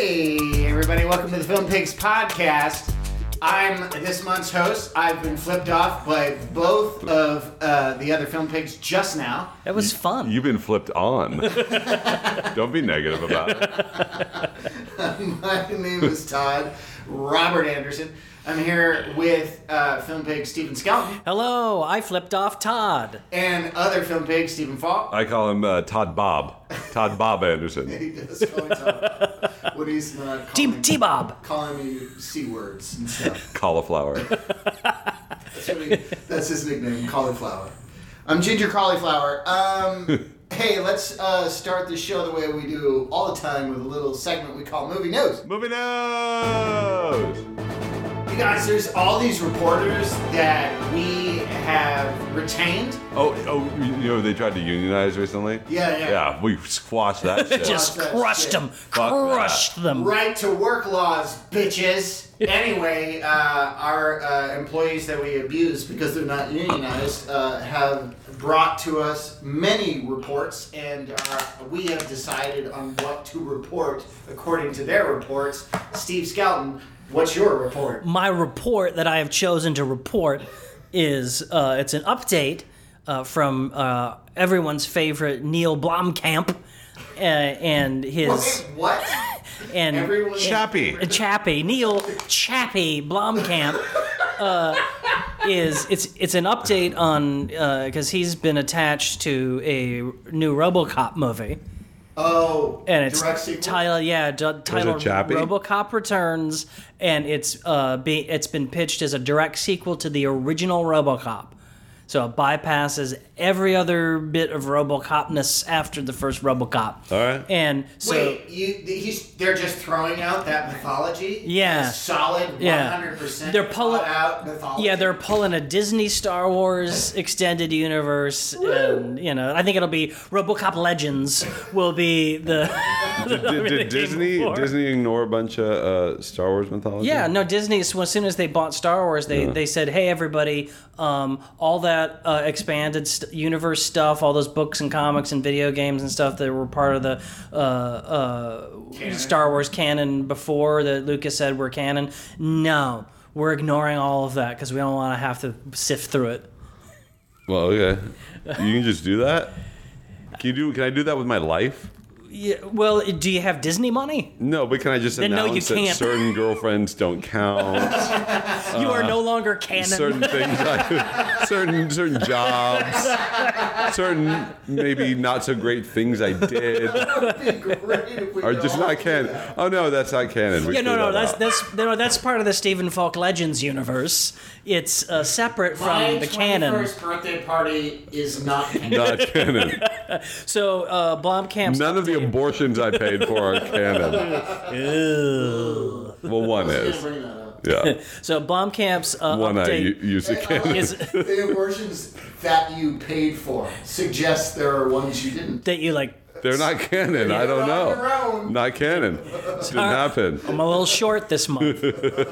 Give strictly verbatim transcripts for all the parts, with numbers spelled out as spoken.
Hey, everybody, welcome to the Film Pigs podcast. I'm this month's host. I've been flipped off by both of uh, the other Film Pigs just now. That was fun. You've been flipped on. Don't be negative about it. My name is Todd Robert Anderson. I'm here with uh, Film Pig Stephen Skelton. Hello, I flipped off Todd. And other Film Pig Stephen Falk. I call him uh, Todd Bob. Todd Bob Anderson. He does call me Todd. When he's not calling, T- T-Bob. calling me C words and stuff. Cauliflower. That's, what he, that's his nickname, Cauliflower. I'm Ginger Cauliflower. Um, hey, let's uh, start the show the way we do all the time with a little segment we call Movie News. Movie News! You guys, there's all these reporters that we have retained. Oh, oh, you know, they tried to unionize recently? Yeah, yeah. Yeah, we squashed that shit. Just that crushed shit. them. Fuck Crushed that. them. Right to work laws, bitches. Anyway, uh, our uh, employees that we abuse because they're not unionized uh, have brought to us many reports, and uh, we have decided on what to report according to their reports. Steve Skelton, what's your report? My report that I have chosen to report is uh, it's an update uh, from uh, everyone's favorite Neil Blomkamp uh, and his Wait, what? and Everyone- Chappie. Chappie Neil Chappie Blomkamp uh, is it's it's an update on because uh, he's been attached to a new RoboCop movie. Oh, And it's direct sequel? titled, yeah, d- titled Chappie? RoboCop Returns, and it's uh, be, it's been pitched as a direct sequel to the original RoboCop. So it bypasses every other bit of RoboCopness after the first RoboCop. All right. And so, Wait, you, he's, they're just throwing out that mythology? Yeah. That solid, Yeah. one hundred percent They're pulling- thought out mythology? yeah, they're pulling a Disney Star Wars extended universe, and you know, I think it'll be RoboCop Legends will be the. Did, did, did Disney Disney ignore a bunch of uh, Star Wars mythology? Yeah, no, Disney, as soon as they bought Star Wars, they, Yeah. they said, hey, everybody, um, all that uh, expanded st- universe stuff, all those books and comics and video games and stuff that were part of the uh, uh, Star Wars canon before that Lucas said were canon, no, we're ignoring all of that because we don't want to have to sift through it. Well, okay. You can just do that? Can you do? Can I do that with my life? Yeah, well, do you have Disney money? No, but can I just Then no, announce you that can't. certain girlfriends don't count? You are no longer canon. certain things, I, certain certain jobs, certain maybe not so great things I did It'd be great if we are could just all not do canon. that. Oh no, that's not canon. We Yeah, no, cleared no, that that's out. that's no, that's part of the Stephen Falk Legends universe. It's uh, separate from My the canon. twenty-first birthday party is not canon. not canon. So uh, Blomkamp's None of the abortions I paid for are canon. Ew. Well, one Gonna is. bring that up. Yeah, So Blomkamp's uh, one I update u- use a canon. is The abortions that you paid for suggest there are ones you didn't. that you like. They're not canon. I don't You're on your know. own. Not canon. Didn't happen. I'm a little short this month.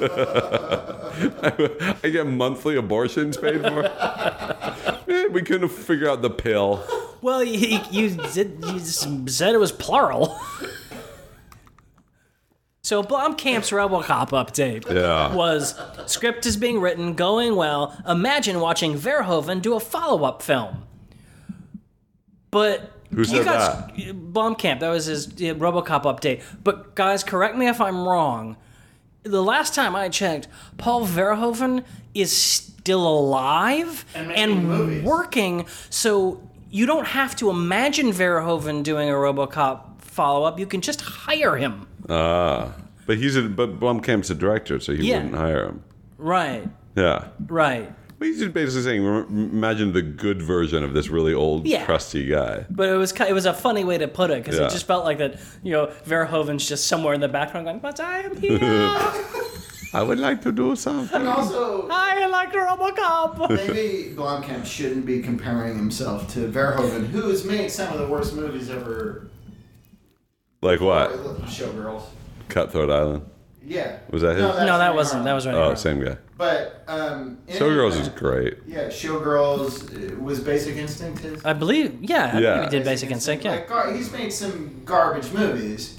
I get monthly abortions paid for. Eh, we couldn't figure out the pill. Well, you, you, did, you said it was plural. So Blomkamp's RoboCop update Yeah. was script is being written, going well. Imagine watching Verhoeven do a follow-up film. But Who said that? Blomkamp. That was his uh, RoboCop update. But guys, correct me if I'm wrong. The last time I checked, Paul Verhoeven is still alive And making movies. working. So you don't have to imagine Verhoeven doing a RoboCop follow-up. You can just hire him. Ah, but he's a but Blomkamp's a director, so he Yeah. wouldn't hire him. Right. Yeah. Right. But he's just basically saying, rem- imagine the good version of this really old, Yeah. crusty guy. But it was ki- it was a funny way to put it because Yeah. it just felt like that, you know, Verhoeven's just somewhere in the background going, but I am here. I would like to do something. And also, I like RoboCop. maybe Blomkamp shouldn't be comparing himself to Verhoeven, who has made some of the worst movies ever. Like what? Showgirls. Cutthroat Island. Yeah. Was that his? that's No, that Rennie wasn't. That Harlan. was Rennie Oh, Harlan. same guy. But um, in Showgirls any is event, great. Yeah, Showgirls uh, was Basic Instinct his. I believe, yeah, I Yeah. believe he did Basic Instinct, yeah. Like, gar- he's made some garbage movies,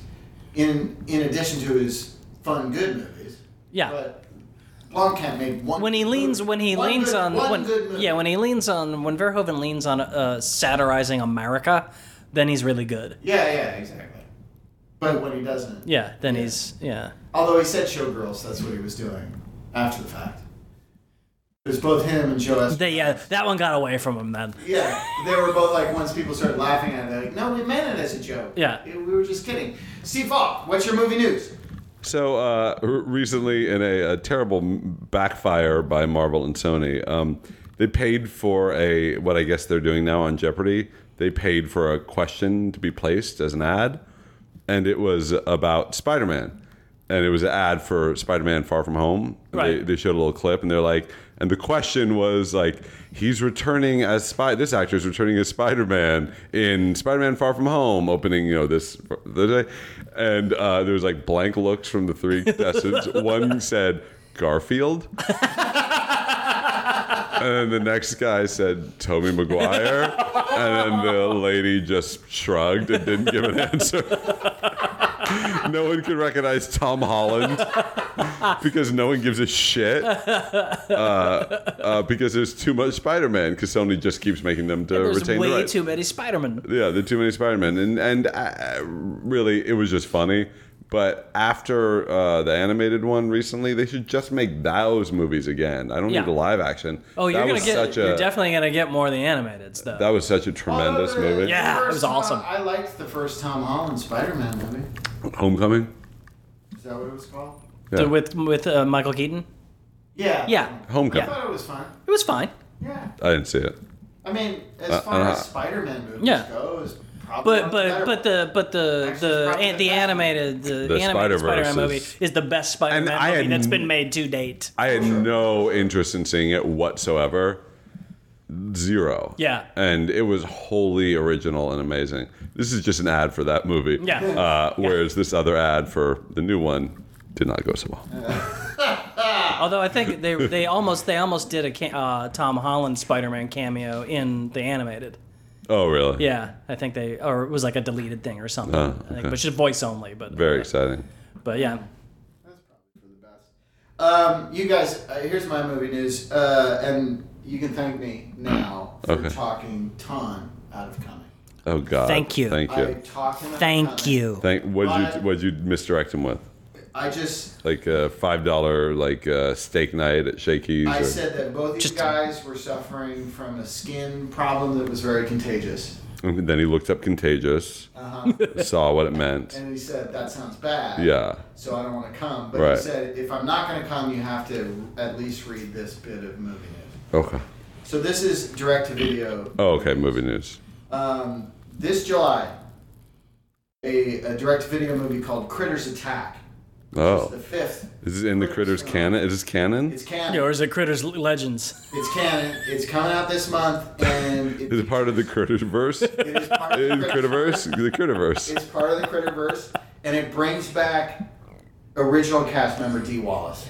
in in addition to his fun, good movies. Yeah. But Blomkamp made one. When he leans, movie. when he one leans good, on, one when, good movie. yeah, when he leans on, when Verhoeven leans on uh, satirizing America, then he's really good. Yeah, yeah, exactly. But when he doesn't. Yeah, then Yeah. he's yeah. Although he said Showgirls, that's what he was doing after the fact. It was both him and Joe Esposito. They, yeah, that one got away from him then. Yeah, they were both like, once people started laughing at it, they're like, no, we meant it as a joke. Yeah. We were just kidding. Steve Falk, what's your movie news? So uh, r- recently, in a, a terrible backfire by Marvel and Sony, um, they paid for a what I guess they're doing now on Jeopardy. They paid for a question to be placed as an ad, and it was about Spider-Man, and it was an ad for Spider-Man: Far From Home. Right. They, they showed a little clip, and they're like, and the question was like, he's returning as Spy. This actor is returning as Spider-Man in Spider-Man: Far From Home, opening you know this the day, and uh, there was like blank looks from the three contestants. One said Garfield. And then the next guy said Tobey Maguire, and then the lady just shrugged and didn't give an answer. No one could recognize Tom Holland because no one gives a shit. Uh, uh, because there's too much Spider-Man because Sony just keeps making them to There's retain way the rights. too many Spider-Man. Yeah, there are too many Spider-Man, and and uh, really, it was just funny. But after uh, the animated one recently, they should just make those movies again. I don't Yeah. need the live action. Oh, you're that gonna was get. such You're a, definitely gonna get more of the animated stuff. That was such a tremendous Although the- movie. Yeah. the it was first Tom- awesome. I liked the first Tom Holland Spider-Man movie. Homecoming. Is that what it was called? Yeah. So with with uh, Michael Keaton. Yeah. Yeah, I Homecoming. thought it was fun. it was fine. Yeah. I didn't see it. I mean, as Uh, far uh, as Spider-Man movies Yeah. go, it's probably But one of but better but the but the Actually, it's the probably an- the the best one. animated the, The animated Spider-Verse Spider-Man movie is- is the best Spider-Man And I movie had that's n- been made to date. I had no interest in seeing it whatsoever. Zero. Yeah. And it was wholly original and amazing. This is just an ad for that movie. Yeah. Uh, whereas this other ad for the new one did not go so well. Although I think they they almost they almost did a ca- uh, Tom Holland Spider-Man cameo in the animated. Oh, really? Yeah, I think they or it was like a deleted thing or something. Oh, I think, okay. but just voice only. But Very uh, exciting. But yeah, That's probably for the best. Um, you guys, uh, here's my movie news, uh, and you can thank me now for Okay. talking Ton out of coming. Oh, God. Thank you. Thank I you. talked him out of thank coming. you. Thank. What'd But- you What'd you misdirect him with? I just, Like a five dollar like uh, steak night at Shakey's. I or- said that both these Just- guys were suffering from a skin problem that was very contagious. And then he looked up Contagious, Uh-huh. saw what it meant. And he said, that sounds bad. Yeah. So I don't want to come. But Right. he said, if I'm not going to come, you have to at least read this bit of movie news. Okay. So this is direct-to-video. Oh, okay. Movie news. Um, this July, a, a direct-to-video movie called Critters Attack. Which Oh. is the fifth. Is this in the Critters canon? Is this canon? It's canon. Yeah, or is it Critters Legends? It's canon. It's coming out this month, and it, Is it part of the Critterverse? it is part of the In Critters- Critterverse? The Critterverse. It's part of the Critterverse, and it brings back original cast member Dee Wallace,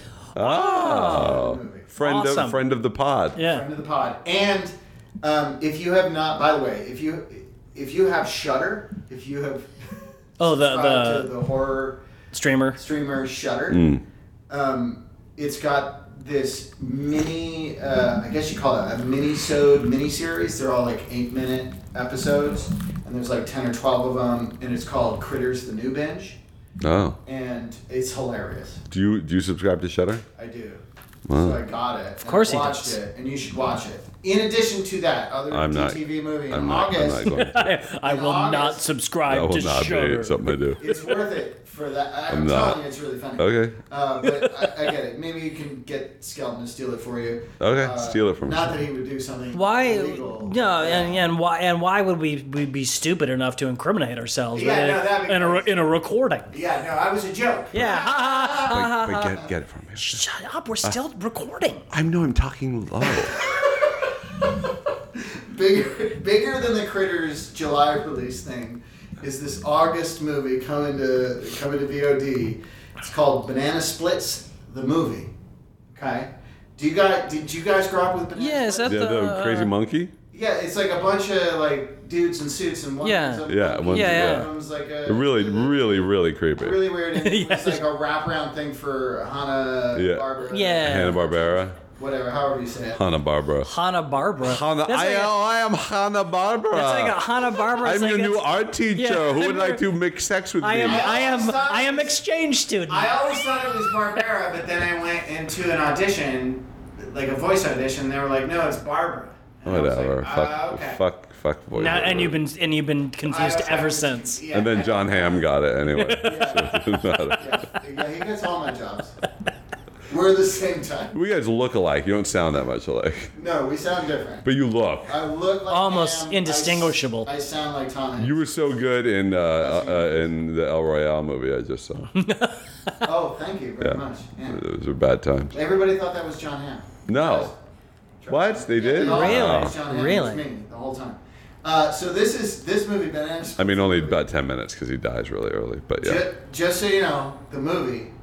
Oh. movie. Friend Awesome. of friend of the pod. Yeah. friend of the pod. And um, if you have not, by the way, if you if you have Shudder, if you have Oh, the subscribed the to the horror streamer. streamer Shudder, Mm. um, it's got this mini, uh, I guess you call it a mini-sode mini-series. They're all like eight-minute episodes, and there's like ten or twelve of them, and it's called Critters: The New Binge, Oh. and it's hilarious. Do you do you subscribe to Shudder? I do. Wow. So I got it. Of course he watched does. it, and you should watch it. In addition to that, other I'm not- T V movie in I'm not, I'm August, not going to. I, I will not August. subscribe That will to not Shudder. be something I do. it's worth it for that. I- I'm, I'm telling not. you, it's really funny. Okay. Uh, but I, I get it. Maybe you can get Skelton to steal it for you. Okay, Uh, steal it from me. Not that he would do something Why? illegal. No, and, and why? And why would we, we be stupid enough to incriminate ourselves Yeah, in, no, that'd be in, a, re- crazy. in a recording? Yeah, no, I was a joke. Yeah. Ha, ha, ha, ha, Wait, ha. wait, get get it from me. Shut up! We're still recording. I know I'm talking low. Bigger, bigger than the Critters July release thing is this August movie coming to coming to V O D. It's called Banana Splits, the movie. Okay. Do you guys? Did you guys grow up with Banana Yeah, is Splits? that Yeah, the, the crazy monkey. Yeah, it's like a bunch of like dudes in suits and one. Yeah. some- Yeah, one one's- each yeah. one of them's like a Really, really, really creepy. really weird. And it was Yeah. like a wraparound thing for Hanna Yeah. Barbera. Yeah. Hanna-Barbera. Whatever, however you say it. Hanna-Barbera. Hanna Barbera. Hanna, That's I, like a, oh, I am Hanna-Barbera. that's like a Hanna Barbera. I'm your new art teacher. Yeah, Who would I'm like your- to mix sex with I me? am. I am. always thought I am it was- exchange student. I always thought it was Barbera, but then I went into an audition, like a voice audition. And they were like, "No, it's Barbara." And I was Whatever. like, fuck, uh, okay. fuck, fuck. Boy, Now, and you've been and you've been I- confused I- ever I- since. Yeah, And then John Hamm got it anyway. Yeah, yeah, he gets all my jobs. We're the same time. We guys look alike. You don't sound that much alike. No, we sound different. But you look. I look like Almost Ham. indistinguishable. I, I sound like Tom Hanks. You were so good in uh, uh, uh, in the El Royale movie I just saw. Oh, thank you very Yeah. much. Yeah. Those were bad times. Everybody thought that was John Hamm. No. What? They Yeah, did? all thought Really? it was John Hamm. It was Really? me the whole time. Uh, so this is this movie, Bananas. I mean, only about ten minutes because he dies really early. But yeah. Ju- just so you know, the movie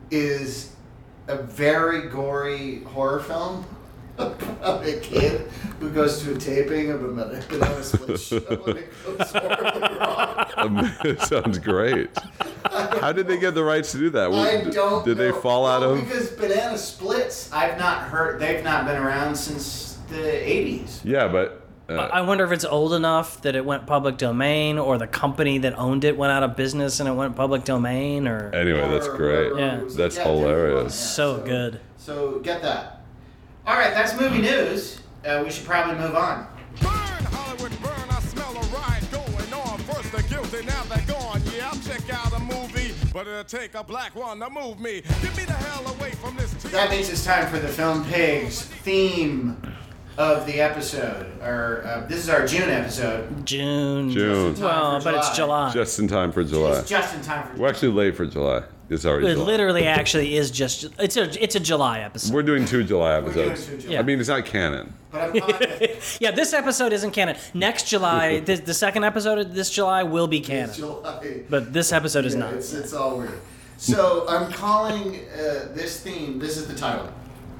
is a very gory horror film about a kid who goes to a taping of a Banana Split show and it goes horribly wrong. Um, it sounds great. How did they get the rights to do that? I don't Did know. they fall out Well, of? Because Banana Splits, I've not heard, they've not been around since the eighties. Yeah, but. Uh, I wonder if it's old enough that it went public domain, or the company that owned it went out of business and it went public domain, or anyway, that's Or great. whoever Yeah. was That's like, yeah, David hilarious. Warren, yeah. so good. So get that. All right, that's movie news. Uh, we should probably move on. Burn, Hollywood, burn. I smell a riot going on. First the guilty, now they're gone. Yeah, I'll check out a movie, but it'll take a black one to move me. Get me the hell away from this T V. That means it's time for the Film Pigs theme of the episode. Or uh, this is our June episode. June. June. Just in time Well, for but it's July. Just in time for July. It's just in time for. We're actually late for July. It's already It July. literally actually is just it's a it's a July episode. We're doing two July We're doing episodes. two July. I mean, it's not canon. But I'm confident Yeah, this episode isn't canon. Next July, the, the second episode of this July will be canon. it's July. But this episode is Yeah, not. It's, it's all weird. So I'm calling uh, this theme. This is the title.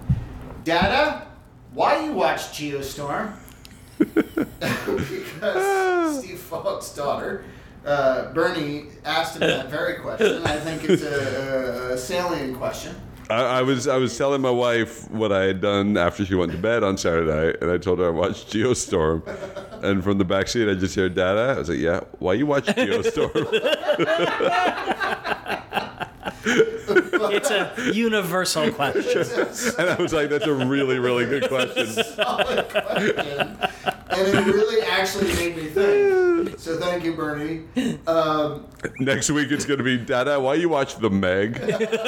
Dada, why you watch Geostorm? Because Steve Falk's daughter, uh, Bernie, asked him that very question. I think it's a, a, a salient question. I, I was I was telling my wife what I had done after she went to bed on Saturday night, and I told her I watched Geostorm. And from the back seat, I just heard Dada. I was like, "Yeah, why you watch Geostorm?" It's a universal question. And I was like, "That's a really really good question." Solid question. And it really actually made me think. So thank you, Bernie. Um, Next week it's going to be Dada. Why you watch The Meg?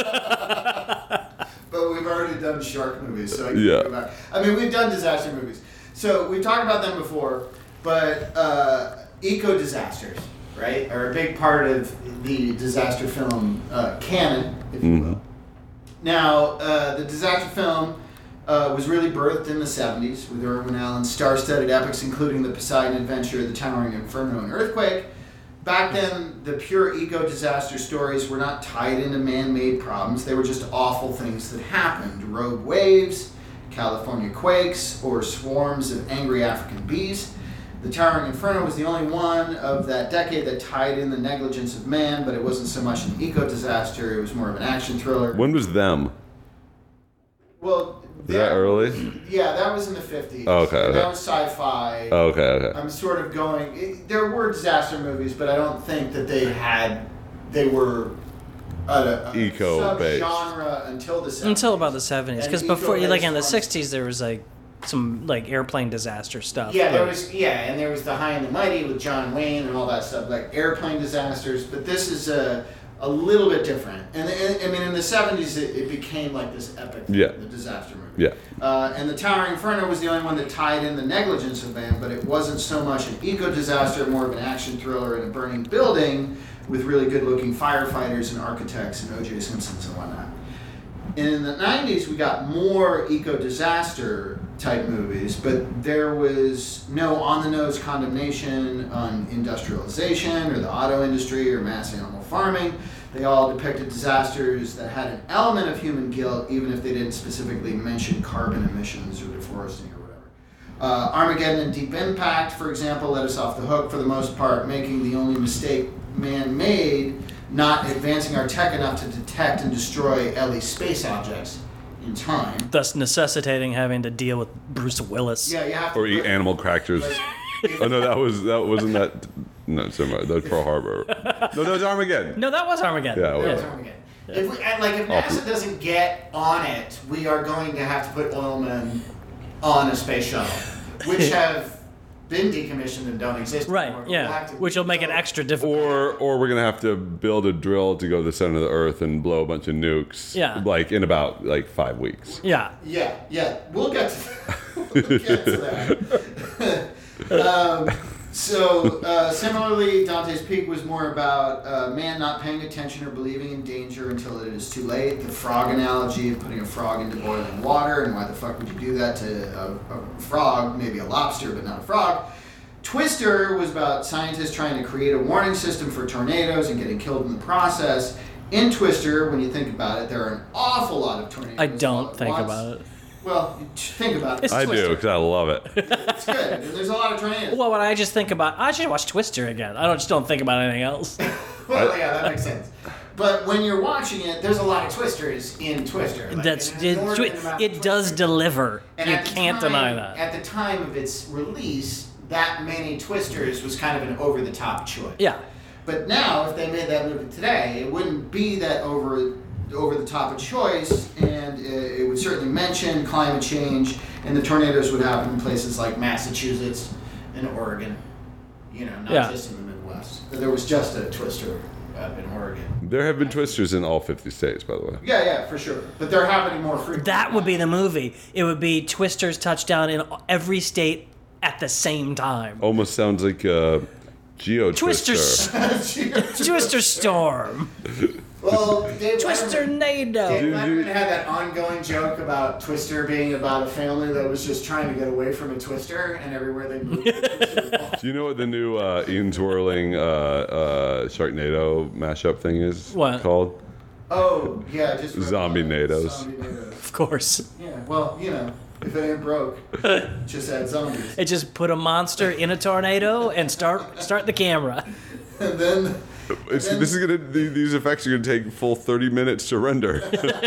But we've already done shark movies, so I can Yeah. go back. I mean, we've done disaster movies. So we've talked about them before, but uh, eco disasters, right, are a big part of the disaster film uh, canon, if you will. Now, uh, the disaster film uh, was really birthed in the seventies with Irwin Allen's star-studded epics, including The Poseidon Adventure, The Towering Inferno, and Earthquake. Back then, the pure eco-disaster stories were not tied into man-made problems. They were just awful things that happened. Rogue waves, California quakes, or swarms of angry African bees. The Towering Inferno was the only one of that decade that tied in the negligence of man, but it wasn't so much an eco-disaster. It was more of an action thriller. When was Them? Well, Was that early? Yeah, that was in the fifties. Oh, okay, And okay. that was sci-fi. Oh, okay, okay. I'm sort of going. It, there were disaster movies, but I don't think that they had. They were a, a Eco-based. subgenre until the seventies. Until about the seventies, And because before, like in the eco-based sixties, there was like some like airplane disaster stuff. Yeah, there but- was. Yeah, and there was the High and the Mighty with John Wayne and all that stuff, like airplane disasters. But this is a a little bit different. And, and I mean, in the seventies, it, it became like this epic. thing, Yeah. The disaster movie. Yeah. Uh, and the Towering Inferno was the only one that tied in the negligence of man, but it wasn't so much an eco-disaster, more of an action thriller in a burning building with really good-looking firefighters and architects and O J Simpsons and whatnot. And in the nineties, we got more eco-disaster type movies, but there was no on-the-nose condemnation on industrialization or the auto industry or mass animal farming. They all depicted disasters that had an element of human guilt, even if they didn't specifically mention carbon emissions or deforesting or whatever. Uh, Armageddon and Deep Impact, for example, let us off the hook for the most part, making the only mistake man made not advancing our tech enough to detect and destroy L E space objects in time. Thus necessitating having to deal with Bruce Willis. Yeah, you have to. Or eat animal crackers. Oh no, that was that wasn't that. No, sorry, that was Pearl Harbor. No, that was Armageddon. No, that was Armageddon. Yeah, it Yeah, was. it's Armageddon. If we, and like if NASA doesn't get on it, we are going to have to put oilmen on a space shuttle, which have been decommissioned and don't exist Right, anymore. We'll yeah. have to- Which will make it extra difficult. Or or we're gonna have to build a drill to go to the center of the Earth and blow a bunch of nukes. Yeah. Like in about like five weeks. Yeah. Yeah, yeah, we'll get to that. We'll get to that. um, so, uh, similarly, Dante's Peak was more about uh, man not paying attention or believing in danger until it is too late. The frog analogy of putting a frog into boiling water, and why the fuck would you do that to a, a frog, maybe a lobster, but not a frog. Twister was about scientists trying to create a warning system for tornadoes and getting killed in the process. In Twister, when you think about it, there are an awful lot of tornadoes. I all don't at think once. about it. Well, you t- think about it. It's I Twister. do because I love it. It's good. And there's a lot of tornadoes. Well, when I just think about, I should watch Twister again. I don't just don't think about anything else. Well, yeah, that makes sense. But when you're watching it, there's a lot of twisters in Twister. Like, That's an it. inordinate Twi- amount of It does Twister. deliver. And You at the can't time- deny that. At the time of its release, that many twisters was kind of an over-the-top choice. Yeah. But now, if they made that movie today, it wouldn't be that over over the top of choice, and it, it would certainly mention climate change, and the tornadoes would happen in places like Massachusetts and Oregon. You know, not Yeah. just in the Midwest. There was just a twister up in Oregon. There have been twisters in all fifty states, by the way. Yeah, yeah, for sure. But they're happening more frequently. That would be the movie. It would be Twister's touchdown in every state at the same time. Almost sounds like a Geo Twister, Twister. S- Twister Storm, Well, Dave Twister Letterman, Nado. Dave Letterman had that ongoing joke about Twister being about a family that was just trying to get away from a twister, and everywhere they moved, the twister would fall. Do you know what the new uh, Ian Twirling uh, uh, Sharknado mashup thing is What? called? Oh, yeah, just Zombie Nados. Zombie Nados. Of course. Yeah, well, you know, if it ain't broke, just add zombies. It just put a monster in a tornado and start start the camera. And then It's, this is gonna. th- These effects are gonna take full thirty minutes to render.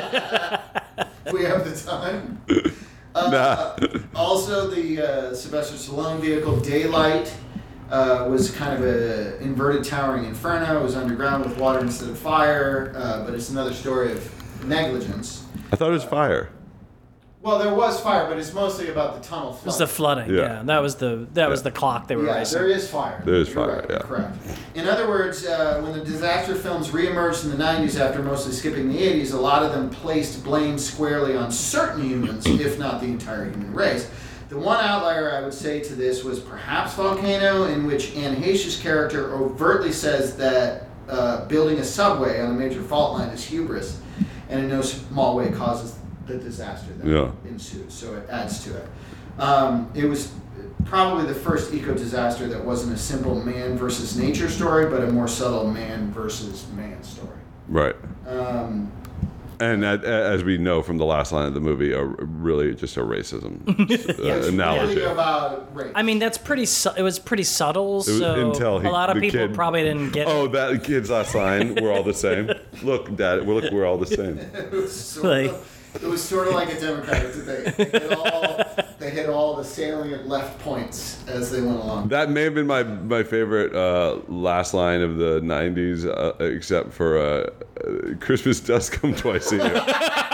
we have the time. nah. Also, the uh, Sylvester Stallone vehicle, Daylight, uh, was kind of a inverted towering inferno. It was underground with water instead of fire, uh, but it's another story of negligence. I thought it was fire. Well, there was fire, but it's mostly about the tunnel It was the flooding. flooding. Yeah. Yeah, that was the that was Yeah. the clock they were Yeah, racing. there is fire. There is You're fire, right, yeah. Correct. In other words, uh, when the disaster films reemerged in the nineties after mostly skipping the eighties, a lot of them placed blame squarely on certain humans, if not the entire human race. The one outlier I would say to this was perhaps Volcano, in which Anne Heche's character overtly says that uh, building a subway on a major fault line is hubris, and in no small way causes the disaster that Yeah. ensued. So it adds to it. Um, it was probably the first eco-disaster that wasn't a simple man versus nature story, but a more subtle man versus man story. Right. Um, And a- a- as we know from the last line of the movie, a, really just a racism uh, it's analogy. really about race. I mean, that's pretty. Su- it was pretty subtle. was So until he- a lot of the people kid- probably didn't get Oh, it. that kid's last line. We're all the same. Look, Dad. We're, look, we're all the same. it was sort Like- of, it was sort of like a Democratic debate. They hit all, they hit all the salient left points as they went along. That may have been my my favorite uh, last line of the nineties, uh, except for uh, uh, Christmas does come twice a year.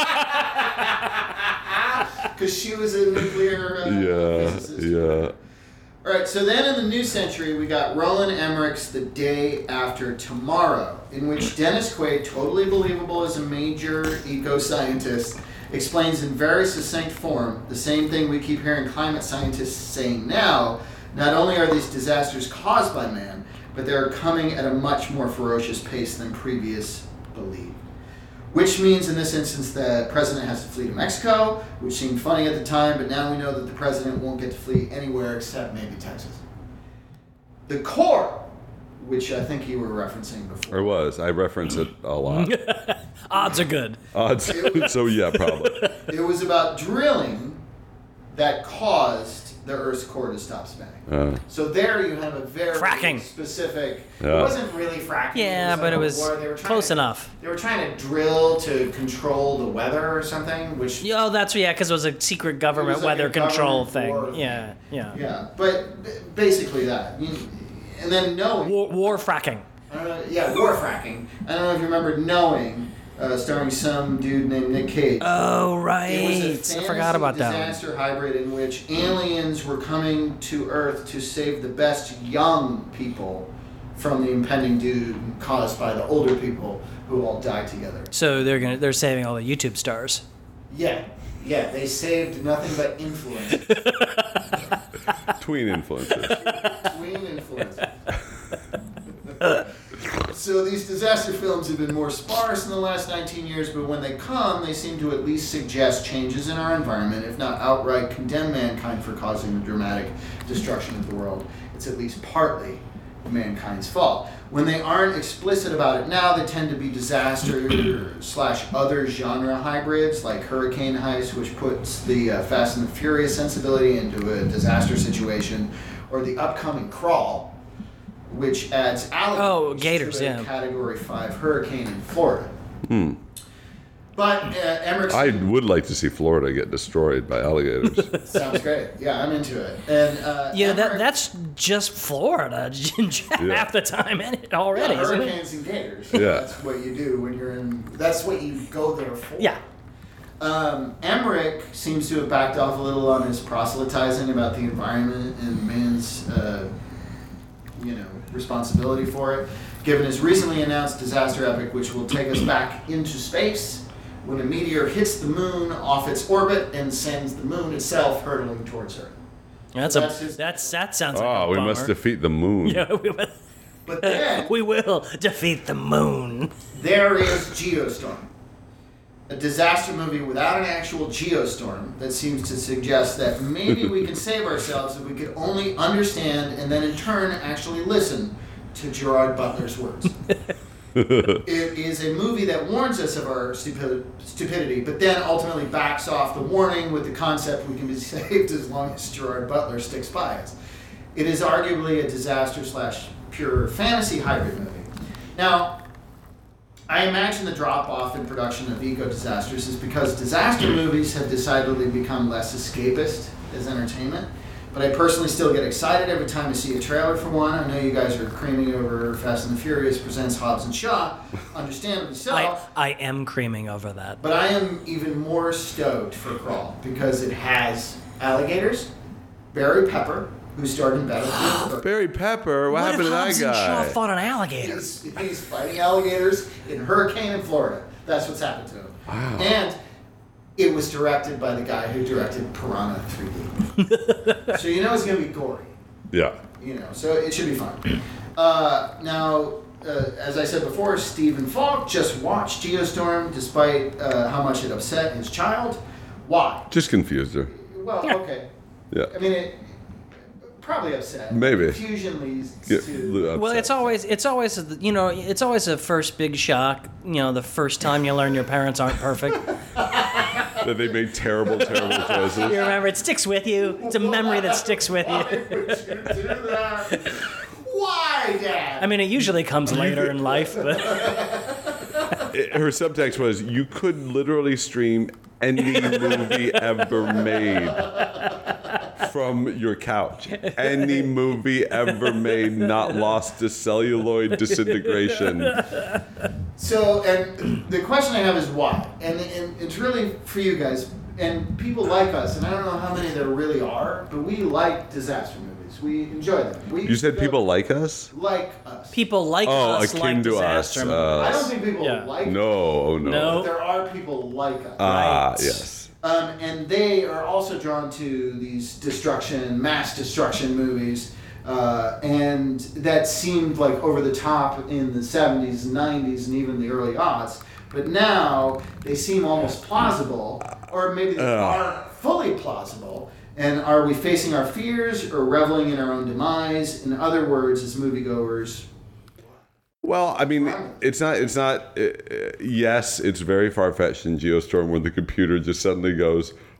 Because she was a nuclear uh, Yeah, physicist. yeah. All right, so then in the new century, we got Roland Emmerich's The Day After Tomorrow, in which Dennis Quaid, totally believable as a major eco-scientist, explains in very succinct form the same thing we keep hearing climate scientists saying now. Not only are these disasters caused by man, but they are coming at a much more ferocious pace than previous believed. Which means in this instance the president has to flee to Mexico, which seemed funny at the time, but now we know that the president won't get to flee anywhere except maybe Texas. The core, which I think you were referencing before. Or was. I reference it a lot. Odds are good. Odds. So, yeah, probably. It was about drilling that caused the Earth's core to stop spinning. Uh, So there you have a very Fracking. specific. Yeah. It wasn't really fracking. Yeah, like but a it was war. They were trying close to- enough. They were trying to drill to control the weather or something, which Yeah, oh, that's yeah, because it was a secret government It was like weather a control government war thing. thing. Yeah, yeah. yeah, but b- basically that. You- And then knowing, War, war fracking. uh, yeah, war fracking. I don't know if you remember knowing, uh, starring some dude named Nick Cage. Oh right, It was a I fantasy forgot about that one. disaster hybrid in which aliens were coming to Earth to save the best young people from the impending doom caused by the older people who all died together. So they're gonna they're saving all the YouTube stars. Yeah, yeah, they saved nothing but influence. tween influences. Tween influence. So these disaster films have been more sparse in the last nineteen years, but when they come, they seem to at least suggest changes in our environment, if not outright condemn mankind for causing the dramatic destruction of the world. It's at least partly mankind's fault. When they aren't explicit about it now, they tend to be disaster slash other genre hybrids, like Hurricane Heist, which puts the uh, Fast and the Furious sensibility into a disaster situation, or the upcoming Crawl, which adds alligators Oh, gators, to a yeah. Category five hurricane in Florida. Hmm. But uh, Emmerich I would like to see Florida get destroyed by alligators. sounds great. Yeah, I'm into it. And uh, Yeah, that Emmerich- that's just Florida half the time in it already, yeah, isn't it? hurricanes and gators. Yeah. That's what you do when you're in. That's what you go there for. Yeah. Um, Emmerich seems to have backed off a little on his proselytizing about the environment and man's, uh, you know, responsibility for it, given his recently announced disaster epic, which will take us back into space when a meteor hits the moon off its orbit and sends the moon itself hurtling towards Earth. That's That's a his- that's that sounds like Oh, a we bummer. must defeat the moon. Yeah, we will. But then We will defeat the moon. there is Geostorm, a disaster movie without an actual geostorm that seems to suggest that maybe we can save ourselves if we could only understand and then in turn actually listen to Gerard Butler's words. It is a movie that warns us of our stupid, stupidity, but then ultimately backs off the warning with the concept we can be saved as long as Gerard Butler sticks by us. It is arguably a disaster slash pure fantasy hybrid movie. Now, I imagine the drop-off in production of eco-disasters is because disaster movies have decidedly become less escapist as entertainment. But I personally still get excited every time I see a trailer for one. I know you guys are creaming over Fast and the Furious presents Hobbs and Shaw, understandably so. I I am creaming over that. But I am even more stoked for Crawl because it has alligators, Barry Pepper, who starred in Battlefield Earth. Barry Pepper, what, What happened if to that Hobbs and Shaw guy? fought an alligator? He's, he's fighting alligators in Hurricane in Florida. That's what's happened to him. Wow. And it was directed by the guy who directed Piranha three D. So you know it's going to be gory. Yeah. You know, so it should be fun. Uh, now, uh, as I said before, Stephen Falk just watched Geostorm despite uh, how much it upset his child. Why? Just confused her. Well, Yeah. okay. Yeah. I mean, it probably upset. Maybe. Confusion leads Get to. upset. Well, it's always it's always a- you know it's always a first big shock. You know, the first time you learn your parents aren't perfect. that they made terrible, terrible You choices. remember, it sticks with you. It's a memory that sticks with Why you. would you do that? Why, Dad? I mean, it usually comes later in life, but It- her subtext was, you could literally stream any movie ever made from your couch. Any movie ever made not lost to celluloid disintegration. So, and the question I have is why? And, and it's really for you guys and people like us, and I don't know how many there really are, but we like disaster movies. We enjoy them. We You said go- people like us? like us. people like Oh, us akin like to disaster us. movies. Uh, I don't think people Yeah. like us, No, oh no. No. but there are people like us. Ah, Right. yes. Um, and they are also drawn to these destruction, mass destruction movies. Uh, and that seemed like over the top in the seventies, nineties, and even the early aughts. But now they seem almost plausible, or maybe they Ugh. are fully plausible. And are we facing our fears or reveling in our own demise? In other words, as moviegoers, Well, I mean, it's not, it's not, uh, uh, yes, it's very far-fetched in Geostorm when the computer just suddenly goes,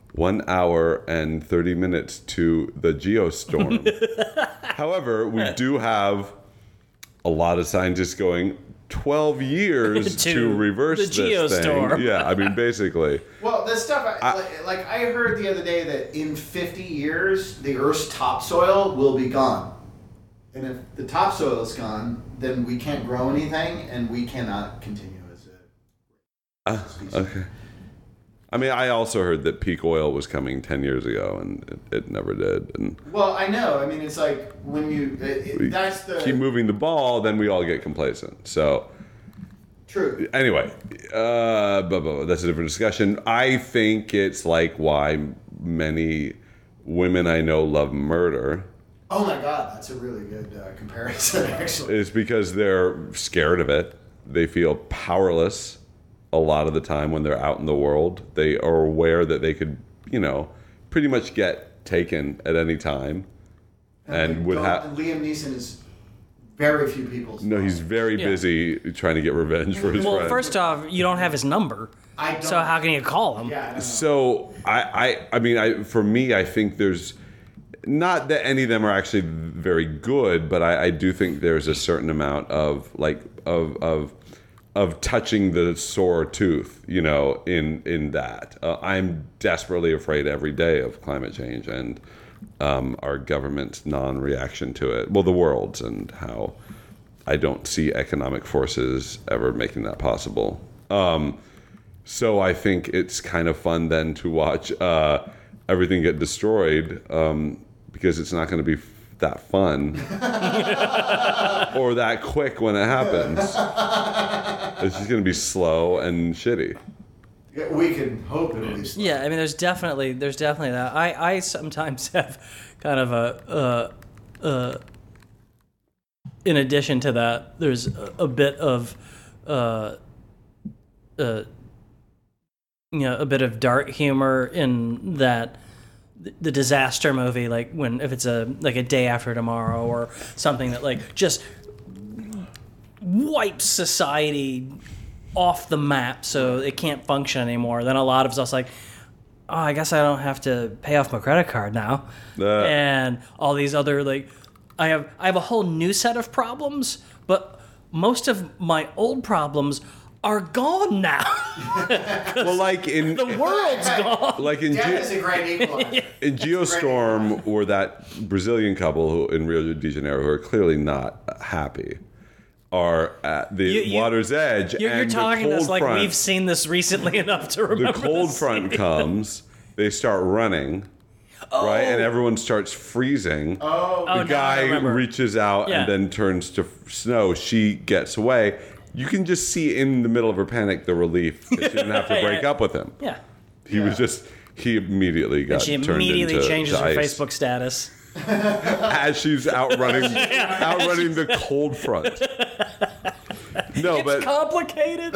one hour and thirty minutes to the geostorm. However, we do have a lot of scientists going twelve years To to reverse the this geostorm. thing. Yeah, I mean, basically. Well, the stuff I, I- like, like I heard the other day that in fifty years the Earth's topsoil will be gone, and if the topsoil is gone, then we can't grow anything, and we cannot continue as a Uh, species. okay. I mean, I also heard that peak oil was coming ten years ago, and it, it never did. And Well, I know. I mean, it's like when you it, it, we that's the keep moving the ball, then we all get complacent. So true. anyway, uh, blah, blah, blah, that's a different discussion. I think it's like why many women I know love murder. Oh my God, that's a really good uh, comparison, actually. Is because they're scared of it. They feel powerless a lot of the time when they're out in the world. They are aware that they could, you know, pretty much get taken at any time, and would Don't- have. Liam Neeson is very few people's. No, he's very Yeah. busy trying to get revenge for his Well, friend. first off, you don't have his number. I don't. So how can you call him? Yeah, I don't know. So I, I, I mean, I for me, I think there's not that any of them are actually very good, but I, I do think there's a certain amount of like of of of touching the sore tooth, you know, in in that. Uh, I'm desperately afraid every day of climate change and um, our government's non-reaction to it. Well, the world's, and how I don't see economic forces ever making that possible. Um, so I think it's kind of fun then to watch uh, everything get destroyed, um, because it's not going to be that fun or that quick when it happens. It's just going to be slow and shitty. Yeah, we can hope it'll be slow. Yeah, I mean, there's definitely there's definitely that. I, I sometimes have kind of a uh, uh, in addition to that, there's a, a bit of uh, uh, you know, a bit of dark humor in that th- the disaster movie, like when if it's a like a Day After Tomorrow or something that like just wipes society off the map so it can't function anymore, then a lot of us like, oh, I guess I don't have to pay off my credit card now. Uh. And all these other like I have I have a whole new set of problems, but most of my old problems are gone now. Well, like in The world's gone. like in Death Ge- is a great equalizer. in Geostorm, or that Brazilian couple who in Rio de Janeiro who are clearly not happy, are at the You- you- water's edge, You're, you're and talking the to cold us like front, we've seen this recently enough to the remember. cold this front scene. comes. They start running, right, and everyone starts freezing. Oh, Oh, now I the guy remember. reaches out Yeah. and then turns to f- snow. She gets away. You can just see in the middle of her panic the relief that she didn't have to break up with him. Yeah. He was just he immediately got And she turned immediately into changes to her ice. Facebook status. As she's outrunning outrunning the cold front. No, It's but complicated.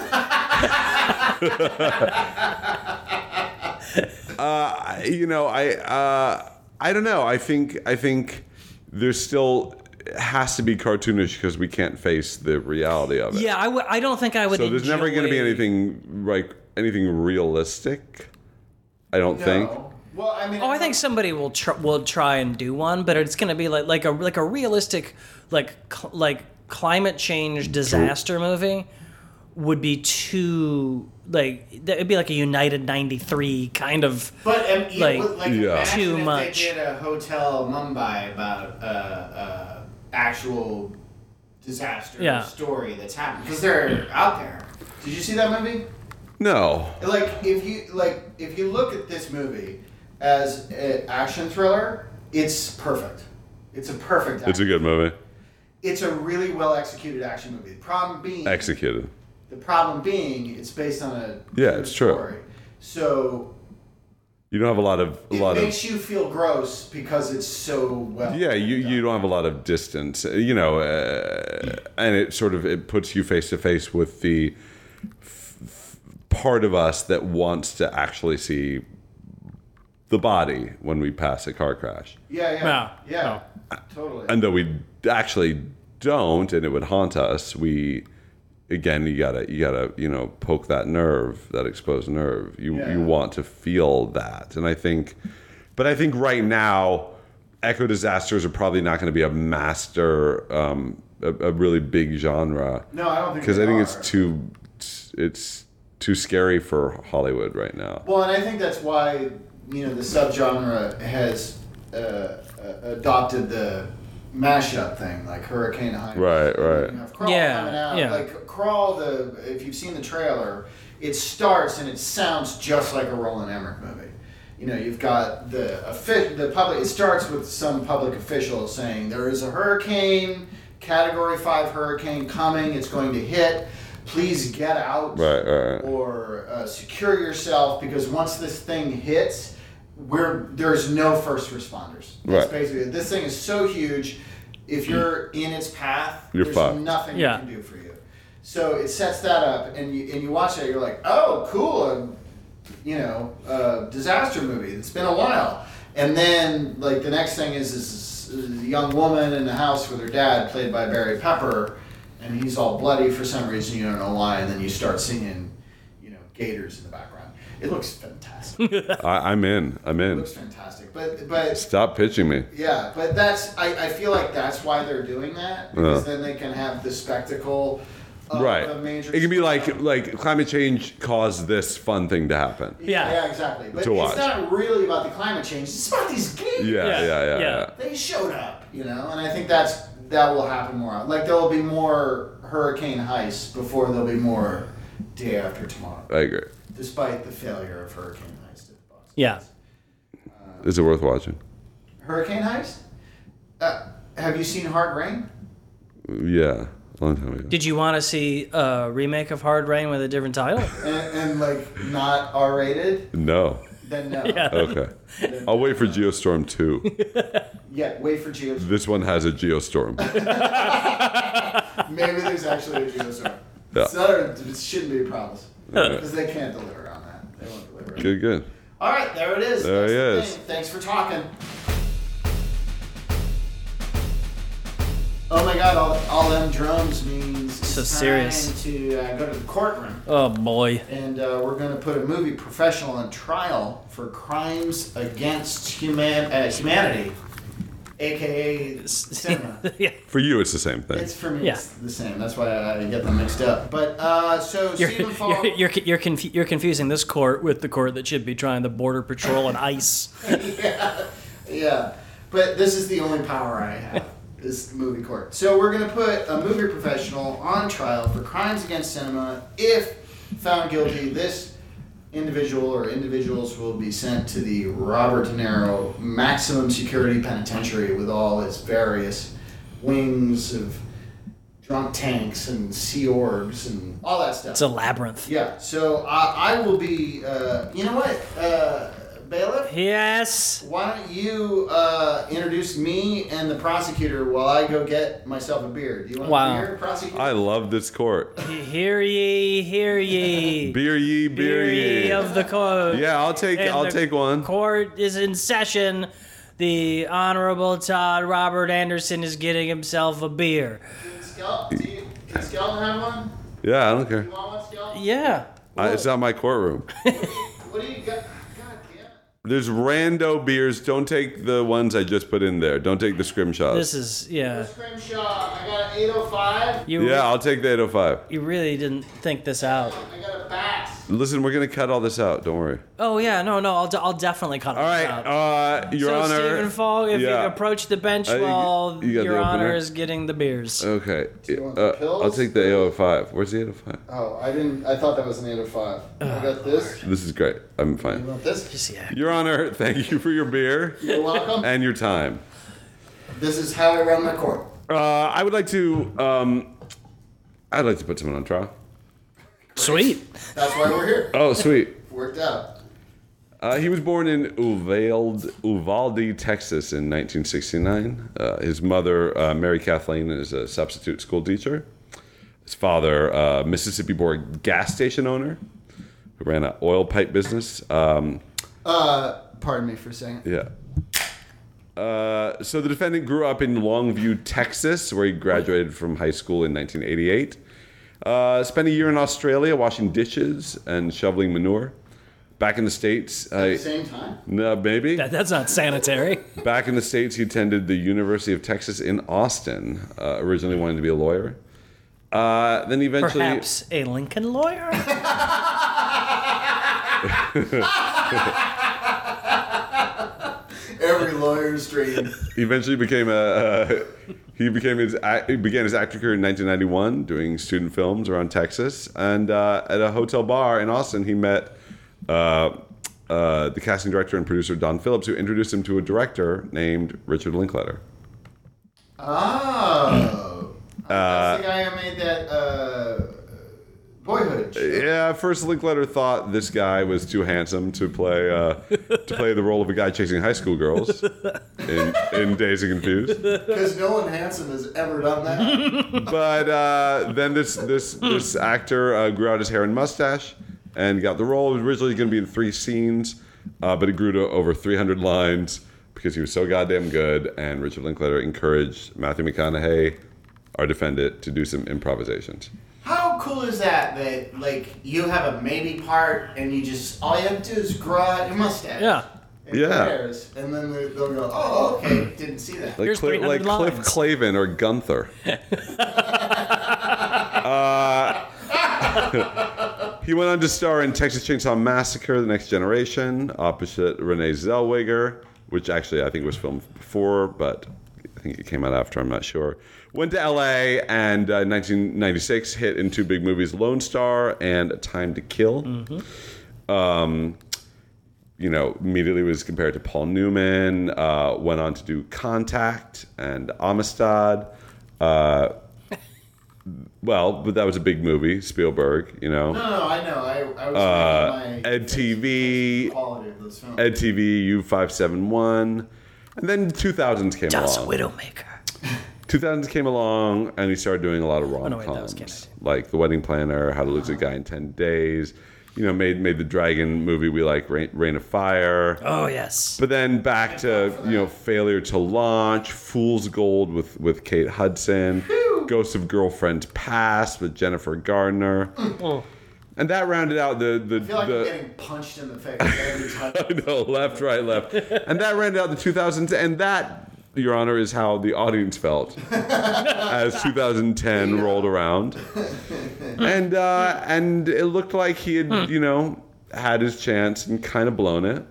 uh, you know, I uh, I don't know. I think I think there's still has to be cartoonish because we can't face the reality of it. Yeah, I, w- I don't think I would. So there's never going to be enjoy- anything like anything realistic. I don't think. no. Well, I mean, Oh, I think somebody will tr- will try and do one, but it's going to be like like a like a realistic like cl- like climate change disaster movie would be too like it'd be like a United ninety-three kind of. But um, you- like, like, Yeah. imagine too if much. They did a Hotel Mumbai about uh, uh, actual disaster Yeah. story that's happened because they're out there. Did you see that movie? No. Like if you like if you look at this movie as an action thriller, it's perfect. It's a perfect. It's a action- good movie. It's a really well executed action movie. The problem being Executed. The problem being it's based on a Yeah, true it's true. story. So You don't have a lot of a it lot makes of you feel gross because it's so well. yeah. You you don't have a lot of distance. You know, uh, and it sort of it puts you face to face with the f- f- part of us that wants to actually see the body when we pass a car crash. Yeah, yeah, Yeah, yeah, totally. And though we actually don't, and it would haunt us, we again, you gotta you gotta you know poke that nerve, that exposed nerve. You Yeah. you want to feel that, and I think, but I think right now, eco disasters are probably not going to be a master, um, a, a really big genre. No, I don't think because they I think are. it's too it's too scary for Hollywood right now. Well, and I think that's why, you know, the subgenre has uh, uh, adopted the mashup thing, like Hurricane Heine. Right, right. You have Crawl Yeah, coming out. yeah. Like Crawl, the if you've seen the trailer, it starts and it sounds just like a Roland Emmerich movie. You know, you've got the offi- the public. It starts with some public official saying there is a hurricane, Category Five hurricane coming. It's going to hit. Please get out Right, right, right. or uh, secure yourself, because once this thing hits, we're there's no first responders. That's Right. basically it. This thing is so huge. If you're in its path, You're there's fucked. nothing Yeah. you can do for you. So it sets that up, and you and you watch it. You're like, oh, cool. A, you know, a disaster movie. It's been a while. And then, like, the next thing is this, this young woman in the house with her dad, played by Barry Pepper, and he's all bloody for some reason, you don't know why, and then you start singing, you know, Gators in the background. It looks fantastic. It I, I'm in. I'm in. looks fantastic. But, but Stop pitching me. yeah, but that's, I, I feel like that's why they're doing that, because Yeah. then they can have the spectacle of Right. a major... It can be like storm. like climate change caused this fun thing to happen. Yeah. Yeah, exactly. But To it's watch. not really about the climate change. It's about these gators. Yeah, yeah, Yeah, yeah, yeah. yeah. They showed up, you know, and I think that's that will happen more. Like there will be more hurricane heists before there'll be more Day After Tomorrow, I agree. despite the failure of Hurricane Heist at the box. Yeah. Is it worth watching? Hurricane Heist? Uh, have you seen Hard Rain? Yeah, a long time ago. Did you want to see a remake of Hard Rain with a different title? And, and like not R rated? No. Then no. Yeah. Okay. I'll wait for Geostorm two. Yeah, wait for Geo. This one has a Geostorm. Maybe there's actually a Geostorm. Yeah. It's not a, it shouldn't be a promise. Because they can't deliver on that. They won't deliver. Good, good. All right, there it is. There That's he the is. thing. Thanks for talking. Oh my God! All, all them drums means So it's serious. time to uh, go to the courtroom, Oh boy. and uh, we're going to put a movie professional on trial for crimes against human uh, humanity, aka cinema. Yeah. For you, it's the same thing. It's for me. Yeah. It's the same. That's why I get them mixed up. But uh, so You're Stephen Fall. you're you're, you're, confu- you're confusing this court with the court that should be trying the border patrol and ICE. yeah, yeah. But this is the only power I have, is movie court. So we're going to put a movie professional on trial for crimes against cinema. If found guilty, this individual or individuals will be sent to the Robert De Niro maximum security penitentiary with all its various wings of drunk tanks and sea orgs and all that stuff. It's a labyrinth. Yeah, so I, I will be, uh, you know what, uh, bailiff? Yes. Why don't you uh, introduce me and the prosecutor while I go get myself a beer? Do you want Wow. a beer, prosecutor? I love this court. Hear ye, hear ye. Beer ye, beer Hear ye ye. of the court. Yeah, I'll take And I'll the take one. Court is in session. The Honorable Todd Robert Anderson is getting himself a beer. Can Skeleton, do you, can Skeleton have one? Yeah, I don't care. You want one, Skeleton? Yeah. I, it's not my courtroom. What do you got? God damn it. There's rando beers. Don't take the ones I just put in there. Don't take the scrimshaws. This is yeah. Scrimshaw, I got an eight oh five. You Yeah, I'll take the eight oh five. you really didn't think this out. I got a bat. Listen, we're gonna cut all this out. Don't worry. Oh yeah, no, no, I'll, I'll definitely cut All this right, out. uh, Your so Honor. Stephen Fogg, if Yeah. you approach the bench I think while you got Your the Honor opener? is getting the beers. Okay. you want the Uh, pills? I'll take the eight oh five. Where's the eight oh five? Oh, I didn't. I thought that was an eight oh five. I got this. This is great. I'm You fine. want this? Just yeah. Your Honor, thank you for your beer You're welcome. and your time. This is how I run my court. Uh, I would like to. Um, I'd like to put someone on trial. Sweet. That's why we're here. Oh, sweet. Worked out. Uh, he was born in Uvalde, Uvalde, Texas in nineteen sixty-nine. Uh, his mother, uh, Mary Kathleen, is a substitute school teacher. His father, uh, Mississippi-born gas station owner who ran an oil pipe business. Um, Uh, pardon me for a second. yeah. Uh, so the defendant grew up in Longview, Texas, where he graduated from high school in nineteen eighty-eight. Uh, spent a year in Australia washing dishes and shoveling manure. Back in the States, At the uh, same time? no, maybe. That, that's not sanitary. Back in the States, he attended the University of Texas in Austin. Uh, originally wanted to be a lawyer. Uh, then eventually, Perhaps a Lincoln lawyer? Every lawyer's dream. eventually became a. Uh, he became his. act- He began his acting career in nineteen ninety-one, doing student films around Texas, and uh, at a hotel bar in Austin, he met uh, uh, the casting director and producer Don Phillips, who introduced him to a director named Richard Linklater. Oh. That's the guy who made that uh, Boyhood show. Yeah, at first Linklater thought this guy was too handsome to play uh, to play the role of a guy chasing high school girls in, in Dazed and Confused. Because no one handsome has ever done that. But uh, then this this this actor uh, grew out his hair and mustache and got the role. It was originally going to be in three scenes, uh, but it grew to over three hundred lines because he was so goddamn good. And Richard Linklater encouraged Matthew McConaughey, our defendant, to do some improvisations. How cool is that? That like you have a maybe part and you just all you have to do is grow out your mustache. Yeah. And Yeah. your hairs, and then they- they'll go, oh, okay, didn't see that. Like, Here's Cli- like three hundred Cliff lines. Clavin or Gunther. uh, he went on to star in Texas Chainsaw Massacre: The Next Generation, opposite Renee Zellweger, which actually I think was filmed before, but I think it came out after. I'm not sure. Went to L A and uh, in nineteen ninety-six hit in two big movies, Lone Star and A Time to Kill. Mm-hmm. Um, you know, immediately was compared to Paul Newman. Uh, went on to do Contact and Amistad. Uh, well, but that was a big movie, Spielberg. You know, No, no, I know. I, I was Uh, making my Ed T V, quality of those films. Ed T V, U five seventy-one, and then two thousands came Das along. Widowmaker. two thousands came along, and he started doing a lot of Oh, no, wait, that was rom-coms, Canada. like The Wedding Planner, How to Lose a Guy in ten days. You know, made made the Dragon movie we like, Rain, Rain of Fire. Oh, yes. But then back to, you know, Failure to Launch, Fool's Gold with, with Kate Hudson, Ghosts of Girlfriend's Past with Jennifer Gardner. And that rounded out the... the, I feel like the I'm getting punched in the face every time. I know, left, right, left. And that rounded out the two thousands. And that, Your Honor, is how the audience felt as two thousand ten rolled around. And uh, and it looked like he had, you know, had his chance and kind of blown it.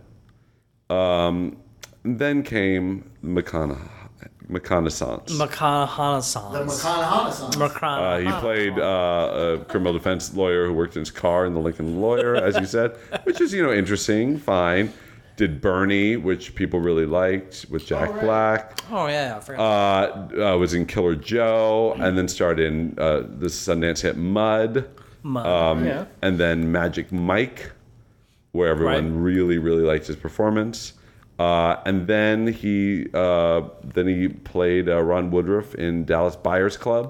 Um, then came McCona- McConaissance. The McConaughey. McConaughey song. Uh, he played uh, a criminal defense lawyer who worked in his car in The Lincoln Lawyer, as you said, which is, you know, interesting, fine. Did Bernie, which people really liked, with Jack Oh, right. Black. Oh, yeah. I forgot. Uh, uh, was in Killer Joe, and then starred in uh, the Sundance hit Mud, Mud. um, yeah. and then Magic Mike, where everyone Right. really, really liked his performance. Uh, and then he uh, then he played uh, Ron Woodruff in Dallas Buyers Club,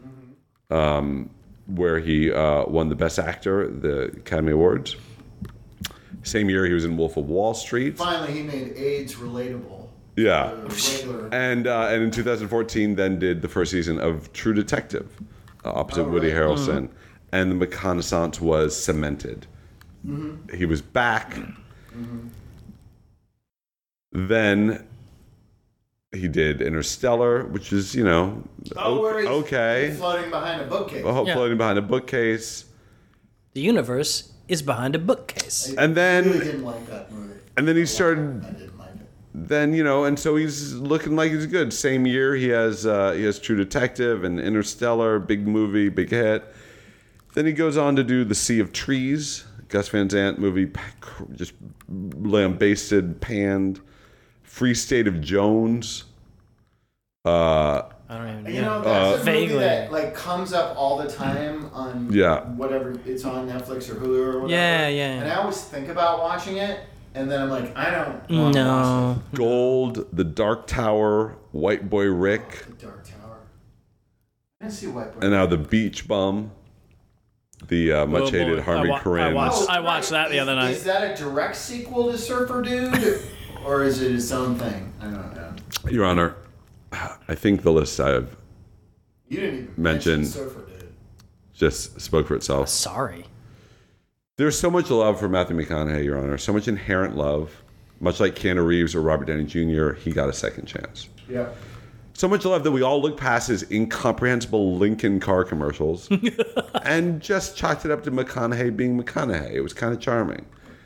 um, where he uh, won the Best Actor at the Academy Awards. Same year, he was in Wolf of Wall Street. Finally, he made AIDS relatable. Yeah. Uh, regular. And uh, and in two thousand fourteen, then did the first season of True Detective, uh, opposite Oh, Woody right. Harrelson, and the McConaissance was cemented. Mm-hmm. He was back. Mm-hmm. Then he did Interstellar, which is, you know, Oh, where he's, okay. he's floating behind a bookcase. Oh, Yeah. floating behind a bookcase. The universe is behind a bookcase. I And then- really didn't like that movie. And then he I started didn't like it. then you know, and so he's looking like he's good. Same year, he has uh, he has True Detective and Interstellar, big movie, big hit. Then he goes on to do The Sea of Trees, Gus Van Sant movie, just lambasted, panned. Free State of Jones. Uh, I don't even You know, know. that's Uh, a Vaguely. movie that like comes up all the time on Yeah. whatever it's on Netflix or Hulu or whatever. Yeah, yeah. And I always think about watching it, and then I'm like, I don't want to watch No. Gold, The Dark Tower, White Boy Rick, The Dark Tower. I didn't see White Boy. and now The Beach Bum. The uh, much Oh, boy. hated Harvey I wa- I Korine. watched- I watched that the Is- other night. Is that a direct sequel to Surfer Dude, or is it its own thing? I don't know. Your Honor, I think the list I've You didn't even Mention- mention Surfer Dude. just spoke for itself. Sorry. There's so much love for Matthew McConaughey, Your Honor. So much inherent love. Much like Keanu Reeves or Robert Downey Junior, he got a second chance. Yeah. So much love that we all look past his incomprehensible Lincoln car commercials and just chalked it up to McConaughey being McConaughey. It was kind of charming.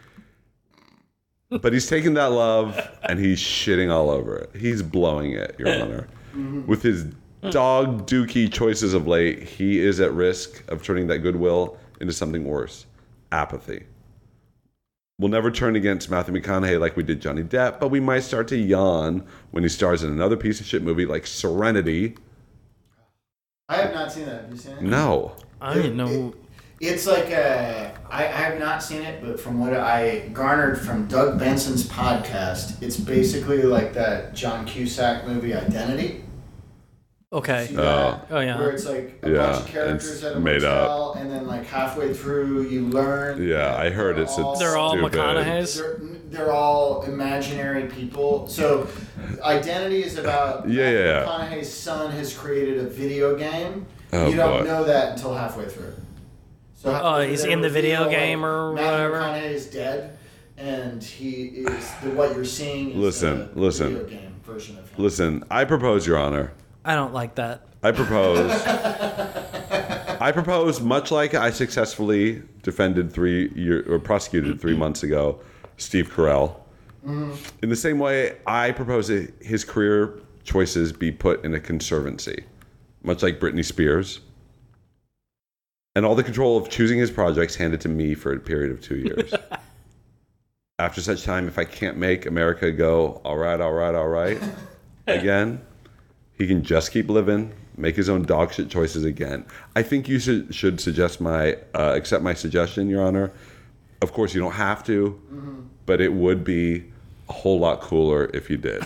But he's taking that love and he's shitting all over it. He's blowing it, Your Honor. With his dog dookie choices of late, he is at risk of turning that goodwill into something worse. Apathy. We'll never turn against Matthew McConaughey like we did Johnny Depp, but we might start to yawn when he stars in another piece of shit movie like Serenity. I have not seen that. Have you seen it? No. I didn't know. It, it's like a, I, I have not seen it, but from what I garnered from Doug Benson's podcast, it's basically like that John Cusack movie Identity. Okay. See Oh. that? Oh, yeah. Where it's like a Yeah, bunch of characters it's at a made motel, and then like halfway through you learn. Yeah, I heard it's a They're all stupid. McConaughey's? They're, they're all imaginary people. So, Identity is about Yeah, yeah, yeah. McConaughey's son has created a video game. Oh, you don't boy. know that until halfway through. So Oh, halfway he's through, in the they video reveal, game or Matthew whatever? McConaughey is dead, and he is the, what you're seeing is Listen, the listen. video game version of him. Listen, I propose, Your Honor. I don't like that. I propose. I propose, much like I successfully defended three year or prosecuted three months ago, Steve Carell. Mm-hmm. In the same way, I propose that his career choices be put in a conservancy, much like Britney Spears, and all the control of choosing his projects handed to me for a period of two years. After such time, if I can't make America go, all right, all right, all right, again, he can just keep living, make his own dog shit choices again. I think you should, should suggest my, uh, accept my suggestion, Your Honor. Of course, you don't have to, mm-hmm. but it would be a whole lot cooler if you did.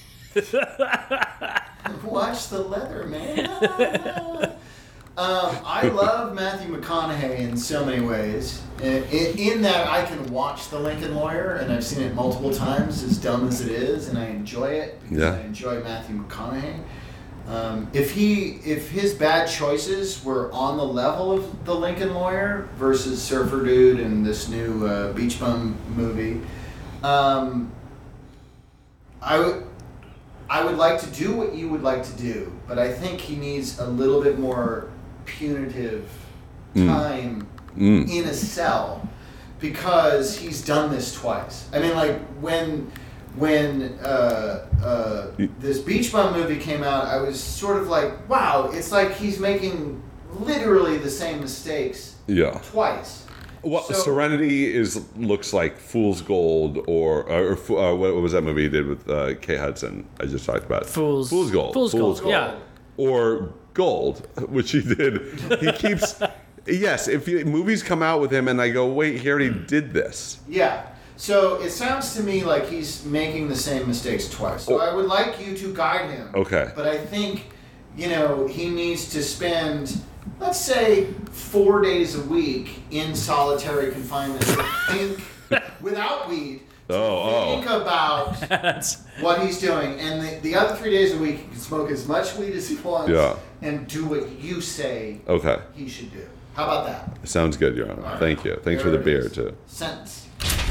Watch the leather, man. um, I love Matthew McConaughey in so many ways. In, in, in that I can watch The Lincoln Lawyer, and I've seen it multiple times, as dumb as it is, and I enjoy it because Yeah. I enjoy Matthew McConaughey. Um, if he, if his bad choices were on the level of The Lincoln Lawyer versus Surfer Dude and this new uh, Beach Bum movie, um, I would. I would like to do what you would like to do, but I think he needs a little bit more punitive time Mm. in a cell because he's done this twice. I mean, like when when uh, uh, this Beach Bum movie came out, I was sort of like, wow, it's like he's making literally the same mistakes Yeah. twice. Well, So- Serenity is looks like Fool's Gold, or or, uh, what was that movie he did with uh, Kate Hudson? I just talked about Fool's- Fool's Gold. Fool's Gold, yeah. Or Gold, which he did. He keeps. Yes, if you, movies come out with him, and I go, wait, he already did this. Yeah. So it sounds to me like he's making the same mistakes twice. So I would like you to guide him. Okay. But I think, you know, he needs to spend, let's say, four days a week in solitary confinement to think, without weed, to Oh, think about That's what he's doing. And the, the other three days a week, he can smoke as much weed as he wants Yeah. and do what you say Okay, he should do. How about that? sounds good, Your Honor. All right. Thank you. Thanks for There the beer it is. too. Sentence.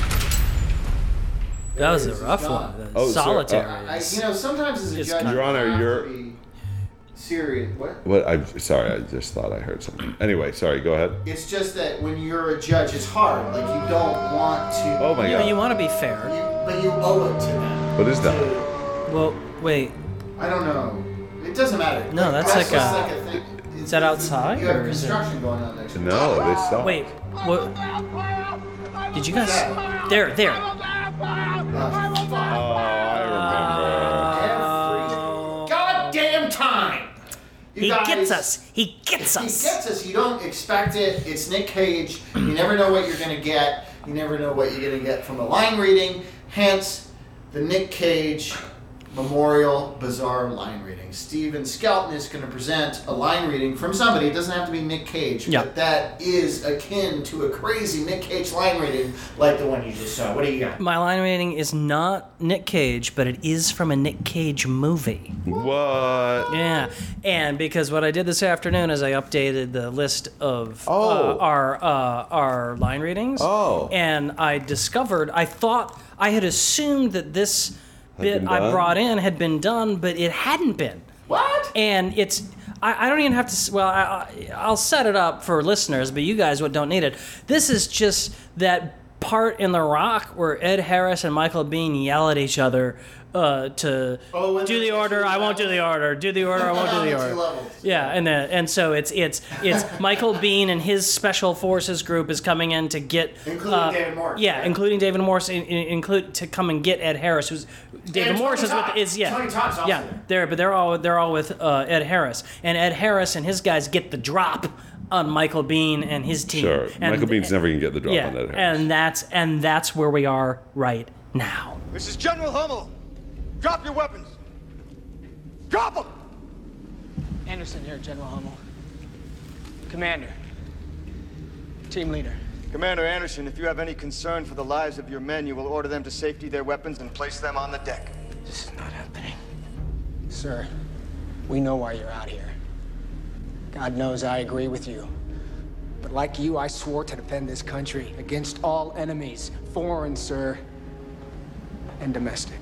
that was a It's rough gone. one. The Oh, sorry. solitary. I, is- you know, sometimes as a It's judge, kind Your you Honor, have you're- to be serious. What? What? I'm sorry. I just thought I heard something. Anyway, sorry. Go ahead. It's just that when you're a judge, it's hard. Like you don't want to. Oh my you, know, God. you want to be fair. You, but you owe it to them. What is that? To- Well, wait. I don't know. It doesn't matter. No, that's like just a- like a thing. is that outside, You have or is it- construction going on next to you. No, they stopped. Wait. What? Did you guys? There, there. Oh, I Oh. Goddamn time. You He guys- gets us. He gets He us. gets us. You don't expect it. It's Nick Cage. You never know what you're going to get. You never know what you're going to get from a line reading. Hence, the Nick Cage Memorial Bizarre line reading. Steven Skelton is going to present a line reading from somebody. It doesn't have to be Nick Cage, Yeah. but that is akin to a crazy Nick Cage line reading like the one you just saw. What do you got? My line reading is not Nick Cage, but it is from a Nick Cage movie. What? Yeah, and because what I did this afternoon is I updated the list of Oh. uh, our uh, our line readings. Oh. And I discovered, I thought, I had assumed that this bit been I done? brought in had been done, but it hadn't been. What? And it's, I, I don't even have to, s- well, I, I- I'll set it up for listeners, but you guys would don't need it. This is just that part in The Rock where Ed Harris and Michael Biehn yell at each other uh, to Oh, when do the there's order, two I won't do the levels? order, do the order, I won't do the Two order. levels. Yeah, and then, and so it's it's it's Michael Biehn and his special forces group is coming in to get Including uh, David Morse, Yeah, right? including David Morse, in, in, include to come and get Ed Harris, who's David And Morse Tony is with Todd. is yeah Tony Todd's also yeah there. they're but they're all they're all with uh, Ed Harris, and Ed Harris and his guys get the drop on Michael Biehn and his team. Sure. And, Michael Bihn's never going to get the drop yeah, on that. Harris. and that's and that's where we are right now. This is General Hummel. Drop your weapons. Drop them! Anderson here, General Hummel. Commander. Team leader. Commander Anderson, if you have any concern for the lives of your men, you will order them to safety their weapons and place them on the deck. This is not happening. Sir, we know why you're out here. God knows I agree with you. But like you, I swore to defend this country against all enemies, foreign, sir, and domestic.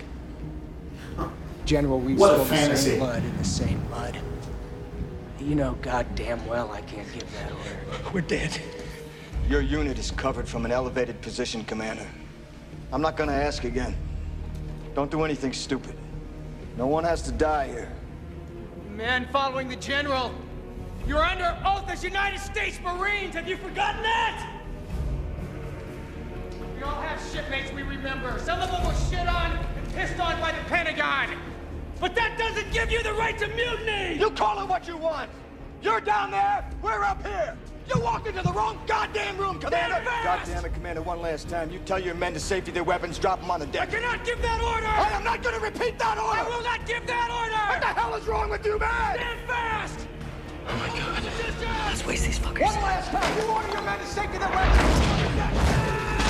General, we've What a spilled the fantasy. same blood in the same mud. You know goddamn well I can't give that order. We're dead. Your unit is covered from an elevated position, Commander. I'm not gonna ask again. Don't do anything stupid. No one has to die here. Man following the general. You're under oath as United States Marines. Have you forgotten that? We all have shipmates we remember. Some of them were shit on and pissed on by the Pentagon. But that doesn't give you the right to mutiny! You call it what you want. You're down there, we're up here. You walked into the wrong goddamn room, Commander. Stand God fast! damn it, Commander, one last time. You tell your men to safety their weapons, drop them on the I deck. cannot give that order! I am not gonna repeat that order! I will not give that What the order! hell is wrong with you, man? Stand fast! Oh my god. Let's waste these fuckers. One last time, you order your men to safety their weapons.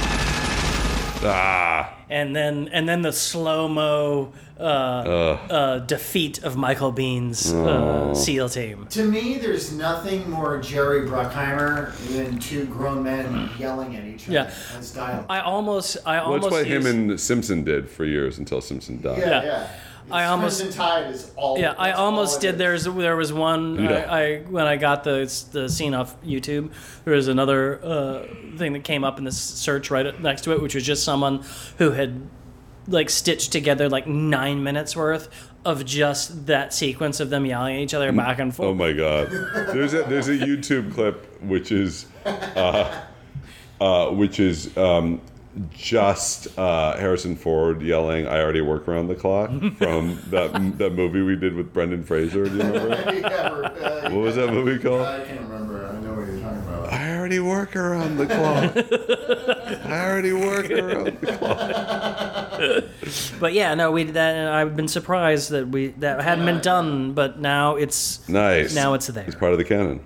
Ah. And then and then the slow mo uh, uh, defeat of Michael Bihn's uh, SEAL team. To me, there's nothing more Jerry Bruckheimer than two grown men yelling at each other. Yeah. That's dialogue. I almost I Well, almost that's what him used- and Simpson did for years until Simpson died. yeah, Yeah. yeah. I It's almost- Crimson Tide is all. Yeah, I that's all almost it did. is. There's there was one Yeah. I, I when I got the the scene off YouTube. There was another uh, thing that came up in this search right next to it, which was just someone who had like stitched together like nine minutes worth of just that sequence of them yelling at each other back and forth. Oh my god. There's a there's a YouTube clip which is uh, uh, which is um, just uh, Harrison Ford yelling, "I already work around the clock" from that that movie we did with Brendan Fraser. Do you remember? Yeah, uh, What was that movie called? I can't remember. I know what you're talking about. I already work around the clock. I already work around the clock. But yeah, no, we did that, and I've been surprised that we that hadn't been done, but now it's Nice. Now it's there. It's part of the canon.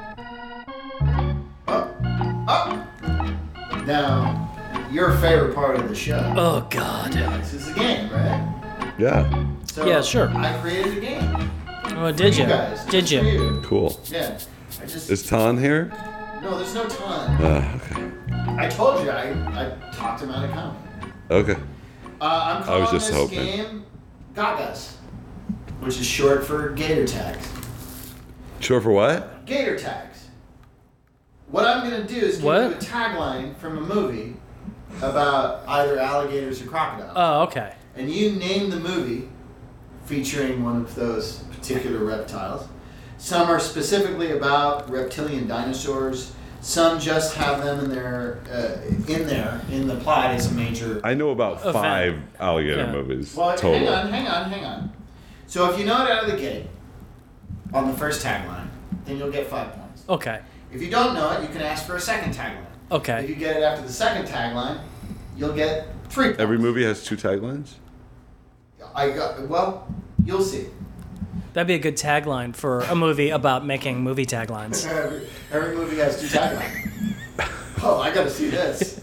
Now, your favorite part of the show. Oh God. This is a game, right? Yeah. So Yeah, sure. I created a game. Oh, did For you? you guys. Did Just for you? you. Cool. Yeah. I just. Is Tan here? No, there's no time. Uh, okay. I told you, I, I talked him out of coming. Okay. Uh, I'm calling was just this hoping. game Gagas, which is short for gator tags. Sure for what? Gator tags. What I'm going to do is give What? you a tagline from a movie about either alligators or crocodiles. Oh, okay. And you name the movie featuring one of those particular reptiles. Some are specifically about reptilian dinosaurs. Some just have them in their uh, in there in the plot as a major. I know about Event. five alligator Yeah. movies Well, total. hang on, hang on, hang on. So if you know it out of the gate on the first tagline, then you'll get five points. Okay. If you don't know it, you can ask for a second tagline. Okay. If you get it after the second tagline, you'll get three points. Every movie has two taglines. I got. Well, you'll see. That'd be a good tagline for a movie about making movie taglines. Every, every movie has two taglines. Oh, I gotta see this.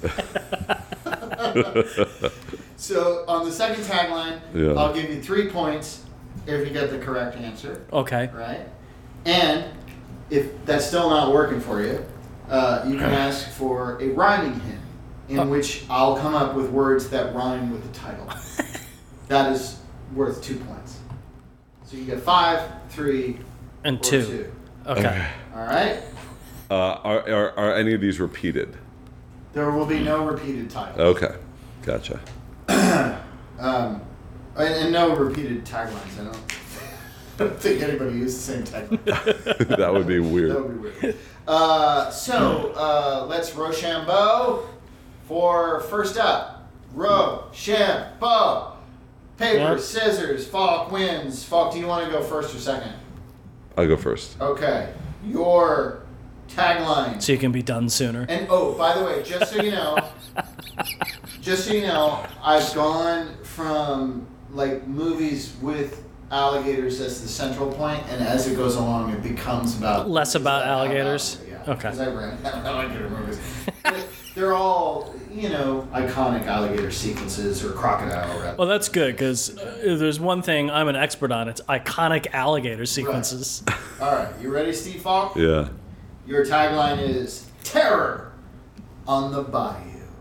So on the second tagline, Yeah. I'll give you three points if you get the correct answer. Okay. Right? And if that's still not working for you, uh, you can ask for a rhyming hint in Oh. which I'll come up with words that rhyme with the title. That is worth two points. So you get five, three, And or two. two. Okay. All right? Uh, are, are are any of these repeated? There will be no repeated titles. Okay, gotcha. Um, and, and no repeated taglines. I don't, I don't think anybody used the same tagline. That would be weird. That would be weird. Uh, so uh, let's Rochambeau for first up. Rochambeau. Paper, Yeah. scissors, Falk wins. Falk, do you want to go first or second? I'll go first. Okay. Your tagline. So you can be done sooner. And oh, by the way, just so you know, just so you know, I've gone from like movies with alligators as the central point, and as it goes along, it becomes about Less about alligators? Yeah, Okay. because I ran out of alligator movies. But they're all, you know, iconic alligator sequences or crocodile. Rather. Well, that's good because uh, there's one thing I'm an expert on. It's iconic alligator sequences. All right, you ready, Steve Falk? Yeah. Your tagline is Terror on the Bayou.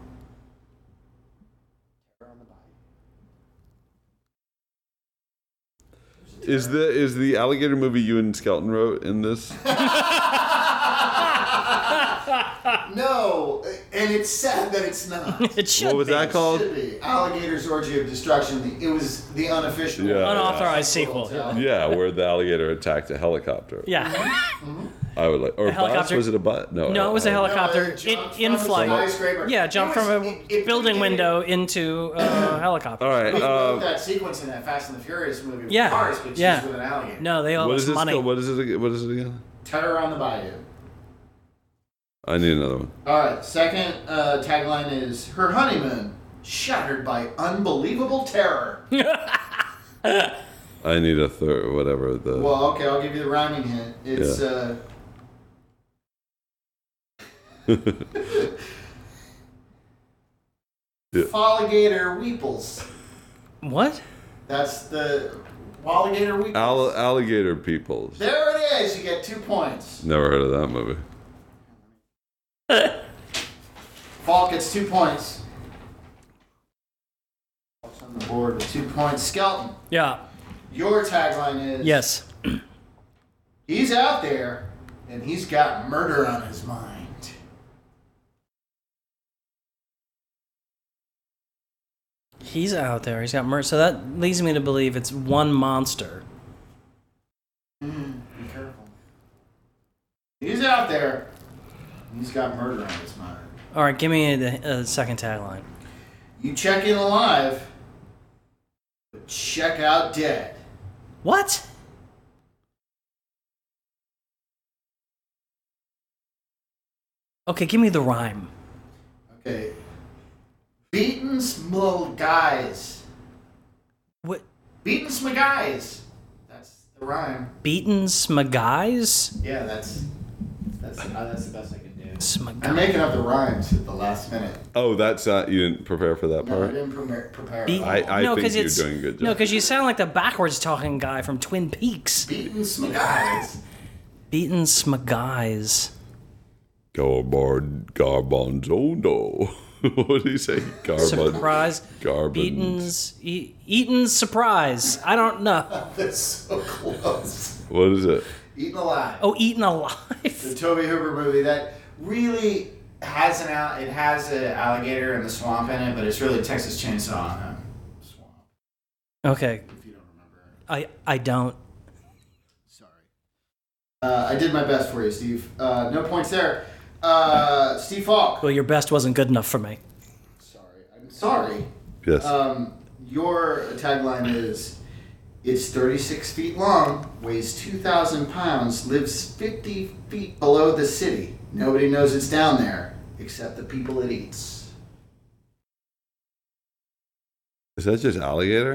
Terror on the Bayou. Is the is the alligator movie you and Skelton wrote in this? No, and it's sad that it's not. It should What was be. that called? Should be. Alligator's Orgy of Destruction. It was the unofficial. Yeah. Unauthorized sequel. Yeah. Yeah, where the alligator attacked a helicopter. Yeah. I would like. Or A a helicopter- bus? Was it a bus? No. No, it was a heli- helicopter No, it in, jumped in from a flight. skyscraper. Yeah, jumped It was- from a it- it- building it- window into a helicopter. All right. We wrote Uh, that sequence in that Fast and the Furious movie with Yeah, cars, but yeah. she's with an alligator. No, they owe what us is this? money. Called? What is it? Again? What is it again? Terror on the Bayou. I need another one. All right. Second uh, tagline is her honeymoon shattered by unbelievable terror. I need a third. Whatever the. Well, okay, I'll give you the rhyming hint. It's Yeah. uh, Yeah. Alligator Weeples. What? That's the Alligator Weeples. All, alligator peoples. There it is. You get two points. Never heard of that movie. Falk gets two points. Falk's on the board with two points. Skelton, Yeah. your tagline is Yes. he's out there and he's got murder on his mind. He's out there. He's got murder. So that leads me to believe it's one monster. Be careful. He's out there and he's got murder on his mind. All right, give me the uh, second tagline. You check in alive, but check out dead. What? Okay, give me the rhyme. Okay. Beaten small guys. What? Beaten small guys. That's the rhyme. Beaten Smaguys? Yeah, that's that's uh, that's the best I can do. I'm Smaguys. making up the rhymes at the last minute. Oh, that's uh, you didn't prepare for that No, I part. didn't prepare. prepare Beat- at all. I- I no, think 'cause you're it's- doing a good No, job. because you sound like the backwards talking guy from Twin Peaks. Beaten small guys. Beaten Smaguys. Go aboard Garbanzono. What did he say? Garban. Surprise. Garbans. Beaten's. E- Eaton's surprise. I don't know. That's so close. What is it? Eaten alive. Oh, eaten The alive. Toby Hooper movie that really has an al- it has an alligator in the swamp in it, but it's really Texas Chainsaw in a swamp. Okay. If you don't remember. I, I don't. Sorry. Uh, I did my best for you, Steve. Uh, no points there. Uh, Steve Falk. Well, your best wasn't good enough for me. Sorry. I'm sorry. Yes. Um, your tagline is, it's thirty-six feet long, weighs two thousand pounds, lives fifty feet below the city. Nobody knows it's down there, except the people it eats. Is that just alligator?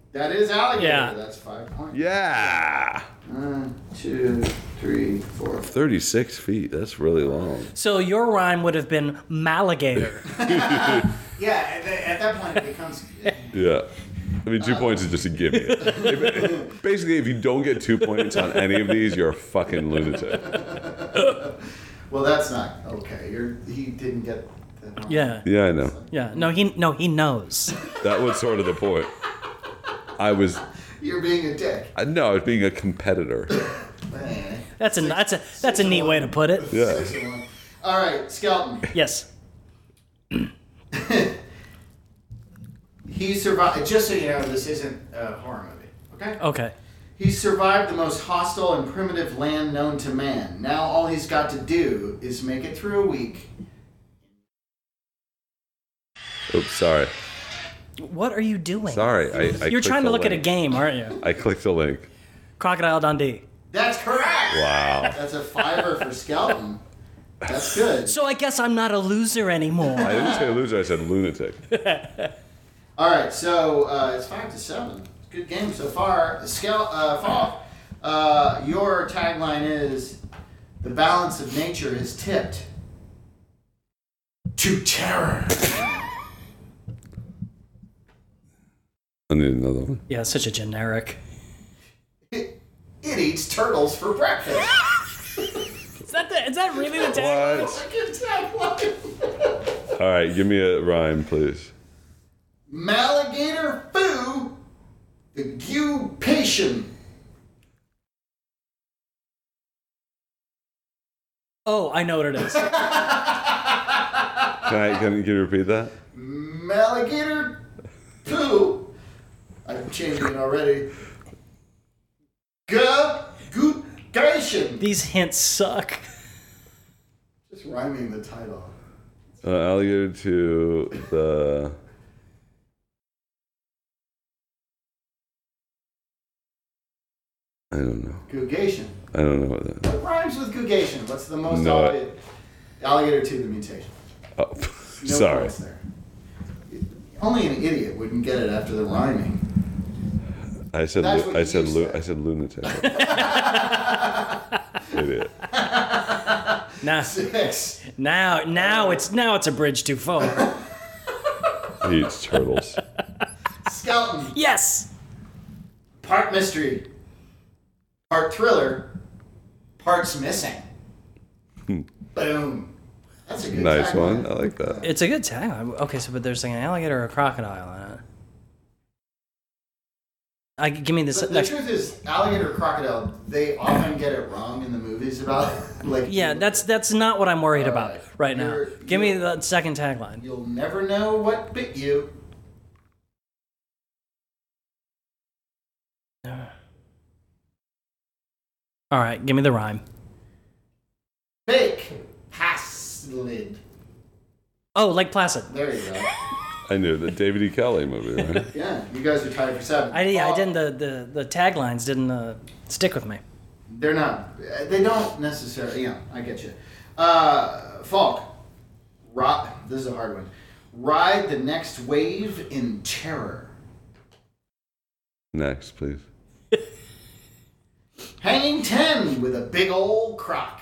That is alligator. Yeah. That's five points. Yeah. One, two, three, four. thirty-six feet. That's really long. So your rhyme would have been Maligator. Yeah, at, the, at that point it becomes. Yeah. I mean, two points is just a gimme. If- Basically, if you don't get two points on any of these, you're a fucking lunatic. Well, that's not okay. You're he didn't get that wrong. Yeah. Yeah, I know. Yeah. No, he no he knows. That was sort of the point. I was, You're being a dick. I know, I was being a competitor. Man. That's a that's a that's a neat way to put it. Yeah. Six to one. All right, Skelton. Yes. He survived. Just so you know, this isn't a horror movie. Okay. Okay. He survived the most hostile and primitive land known to man. Now all he's got to do is make it through a week. Oops, sorry. What are you doing? Sorry. I, I You're clicked trying to the look at a link. game, aren't you? I clicked the link. Crocodile Dundee. That's correct. Wow. That's a fiver for Skelton. That's good. So I guess I'm not a loser anymore. I didn't say loser, I said lunatic. All right, so uh, it's five to seven. Good game so far. Skel, uh, Fall, uh, your tagline is, the balance of nature is tipped to terror. I need another one. Yeah, such a generic. It, it eats turtles for breakfast. Is that the, is that really the tagline? What? Good tagline. All right, give me a rhyme, please. Maligator foo, the gupation. Oh, I know what it is. Can I can, can you repeat that? Maligator foo. I'm changing it already. Gupation. These hints suck. Just rhyming the title. Uh, alligator to the. I don't know. Gugation. I don't know what that. What rhymes with gugation? What's the most No, alligator? Alligator to the mutation. Oh, No sorry. points there. Only an idiot wouldn't get it after the rhyming. I said. That's lu- what I you said. Lu- said. I said lunatic. Idiot. Now, Six. now, now it's now it's a bridge too far. He eats turtles. Skeleton. Yes. Part mystery. Part thriller. Parts missing. Boom. That's a good Nice tagline. one. I like that. It's a good tagline. Okay, so but there's like an alligator or a crocodile in it. I give me this The, the next. truth is, alligator crocodile, they often get it wrong in the movies about like. Yeah, that's that's not what I'm worried All about right. right now. You're- Give me you're- the second tagline. You'll never know what bit you. All right, give me the rhyme. Fake. Haslid. Oh, Lake Placid. There you go. I knew the David E. Kelly movie, right? Yeah, you guys are tied for seven. I yeah, I Falk, didn't. The, the, the taglines didn't uh, stick with me. They're not. They don't necessarily. Yeah, I get you. Uh, Falk. Ro- this is a hard one. Ride the next wave in terror. Next, please. Hanging ten with a big old crock.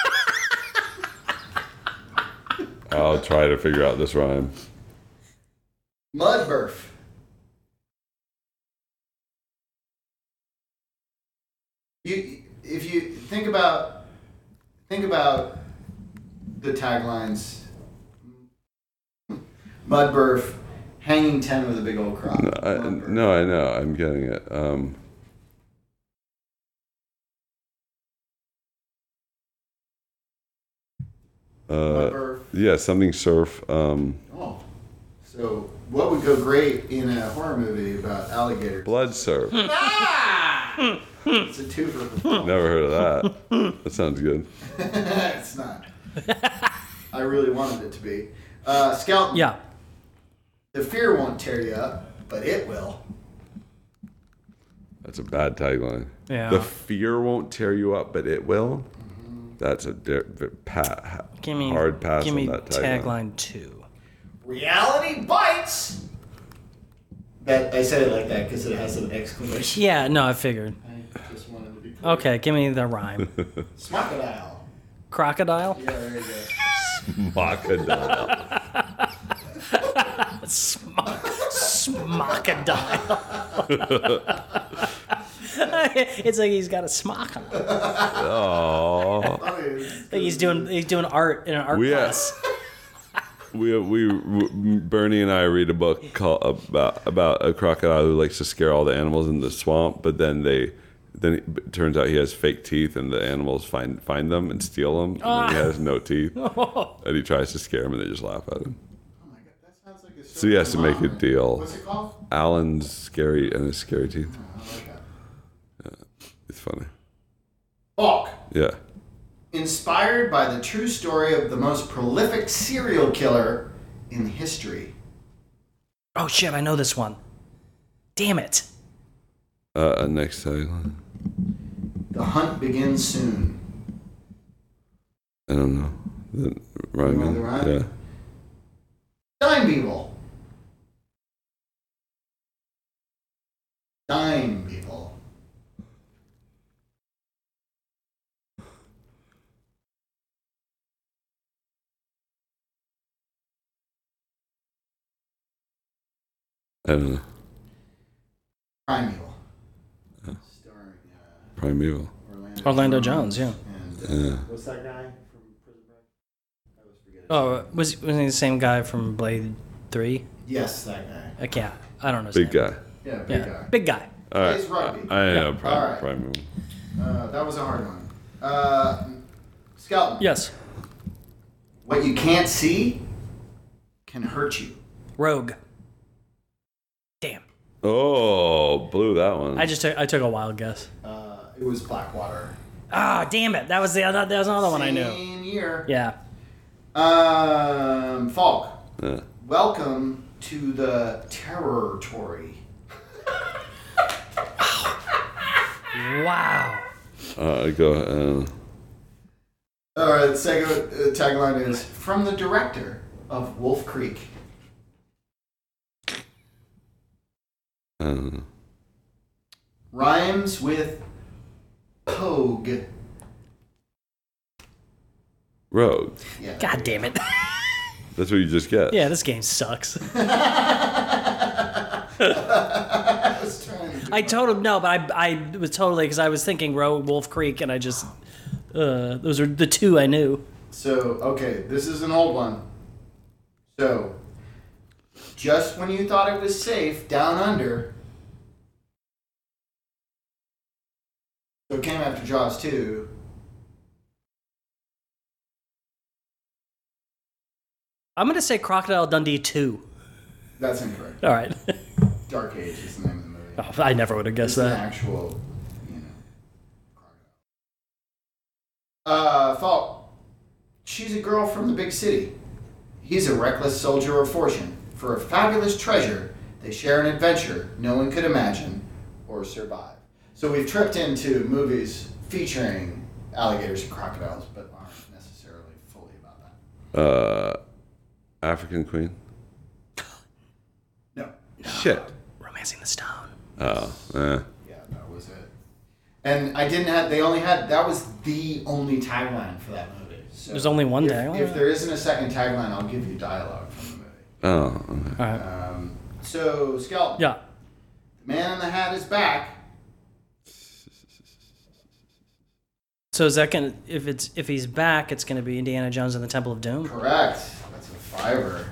I'll try to figure out this rhyme. Mudburf. You, if you think about, think about the taglines. Mudburf, hanging ten with a big old crock. No, I, Mudburf. no, I know. I'm getting it. Um, uh, Mudburf. yeah, something surf. Um, Oh, so what would go great in a horror movie about alligators? blood surf. Ah! It's a twofer. Never heard of that. That sounds good. It's not. I really wanted it to be. Uh, Skeleton. Yeah. The fear won't tear you up, but it will. That's a bad tagline. Yeah. The fear won't tear you up, but it will. That's a di- vi- pa- Give me hard pass Give on me that tagline. tagline two. Reality bites, That I said it like that because it has an exclamation. Yeah, no, I figured. I just wanted to be clear. Okay, give me the rhyme. Smocodile. Crocodile? Yeah, there you go. Macadam. Smock, smockodile. It's like he's got a smock on. Oh. Like he's doing he's doing art in an art We, uh, class. We we Bernie and I read a book called about about a crocodile who likes to scare all the animals in the swamp, but then they then it turns out he has fake teeth, and the animals find find them and steal them, and then he has no teeth, and he tries to scare them, and they just laugh at him. Oh my god, that sounds like a story. So he has to make a deal. What's it called? Alan's scary and his scary teeth. Oh, I like that. It's funny. Falk. Yeah. Inspired by the true story of the most prolific serial killer in history. Oh shit, I know this one. Damn it. Uh, next tagline. The hunt begins soon. I don't know. The You rhyming. want the rhyme? Yeah. Dime Beetle. Dime Beetle. I don't know. Primeval. Starring uh, Primeval. Orlando, Orlando Jones, yeah. And, uh, what's that guy from Prison Break? I always forget his Oh, name. was was he the same guy from Blade Three? Yes, that guy. I can't. I don't know. his Big name. guy. Yeah, big Yeah, guy. big guy. All right. Plays rugby. I, I know. Yeah. Prime, All right. Primeval. Uh, that was a hard one. Uh, Skelton. Yes. What you can't see can hurt you. Rogue. Damn. Oh, blew that one. I just took I took a wild guess. Uh, it was Blackwater. Ah, damn it. That was the other. That was another one I knew. Same year. Yeah. Um, Falk. Yeah. Welcome to the Territory. Wow. Uh, go ahead. All right, the second uh, tagline is from the director of Wolf Creek. I don't know. Rhymes with Pogue. Rogue. Yeah. God damn it. That's what you just get. Yeah, this game sucks. I was trying to do I totally no, but I I was totally because I was thinking Rogue Wolf Creek, and I just uh, those are the two I knew. So, okay, this is an old one. So, just when you thought it was safe, down under. So it came after Jaws two. I'm gonna say Crocodile Dundee two. That's incorrect. All right. Dark Age is the name of the movie. Oh, I never would have guessed It's an that. actual, you know, crocodile. Uh, Falk. She's a girl from the big city. He's a reckless soldier of fortune. For a fabulous treasure, they share an adventure no one could imagine or survive. So we've tripped into movies featuring alligators and crocodiles, but aren't necessarily fully about that. Uh, African Queen. No. Shit. Romancing the Stone. Oh, eh. Yeah, that was it. And I didn't have, they only had, that was the only tagline for that movie. So There's only one if, tagline? If there isn't a second tagline, I'll give you dialogue from the movie. Oh, okay. All right. Um, so, Skeleton. Yeah. The Man in the Hat is back. So is that gonna if it's if he's back, it's gonna be Indiana Jones and the Temple of Doom? Correct. That's a fiver.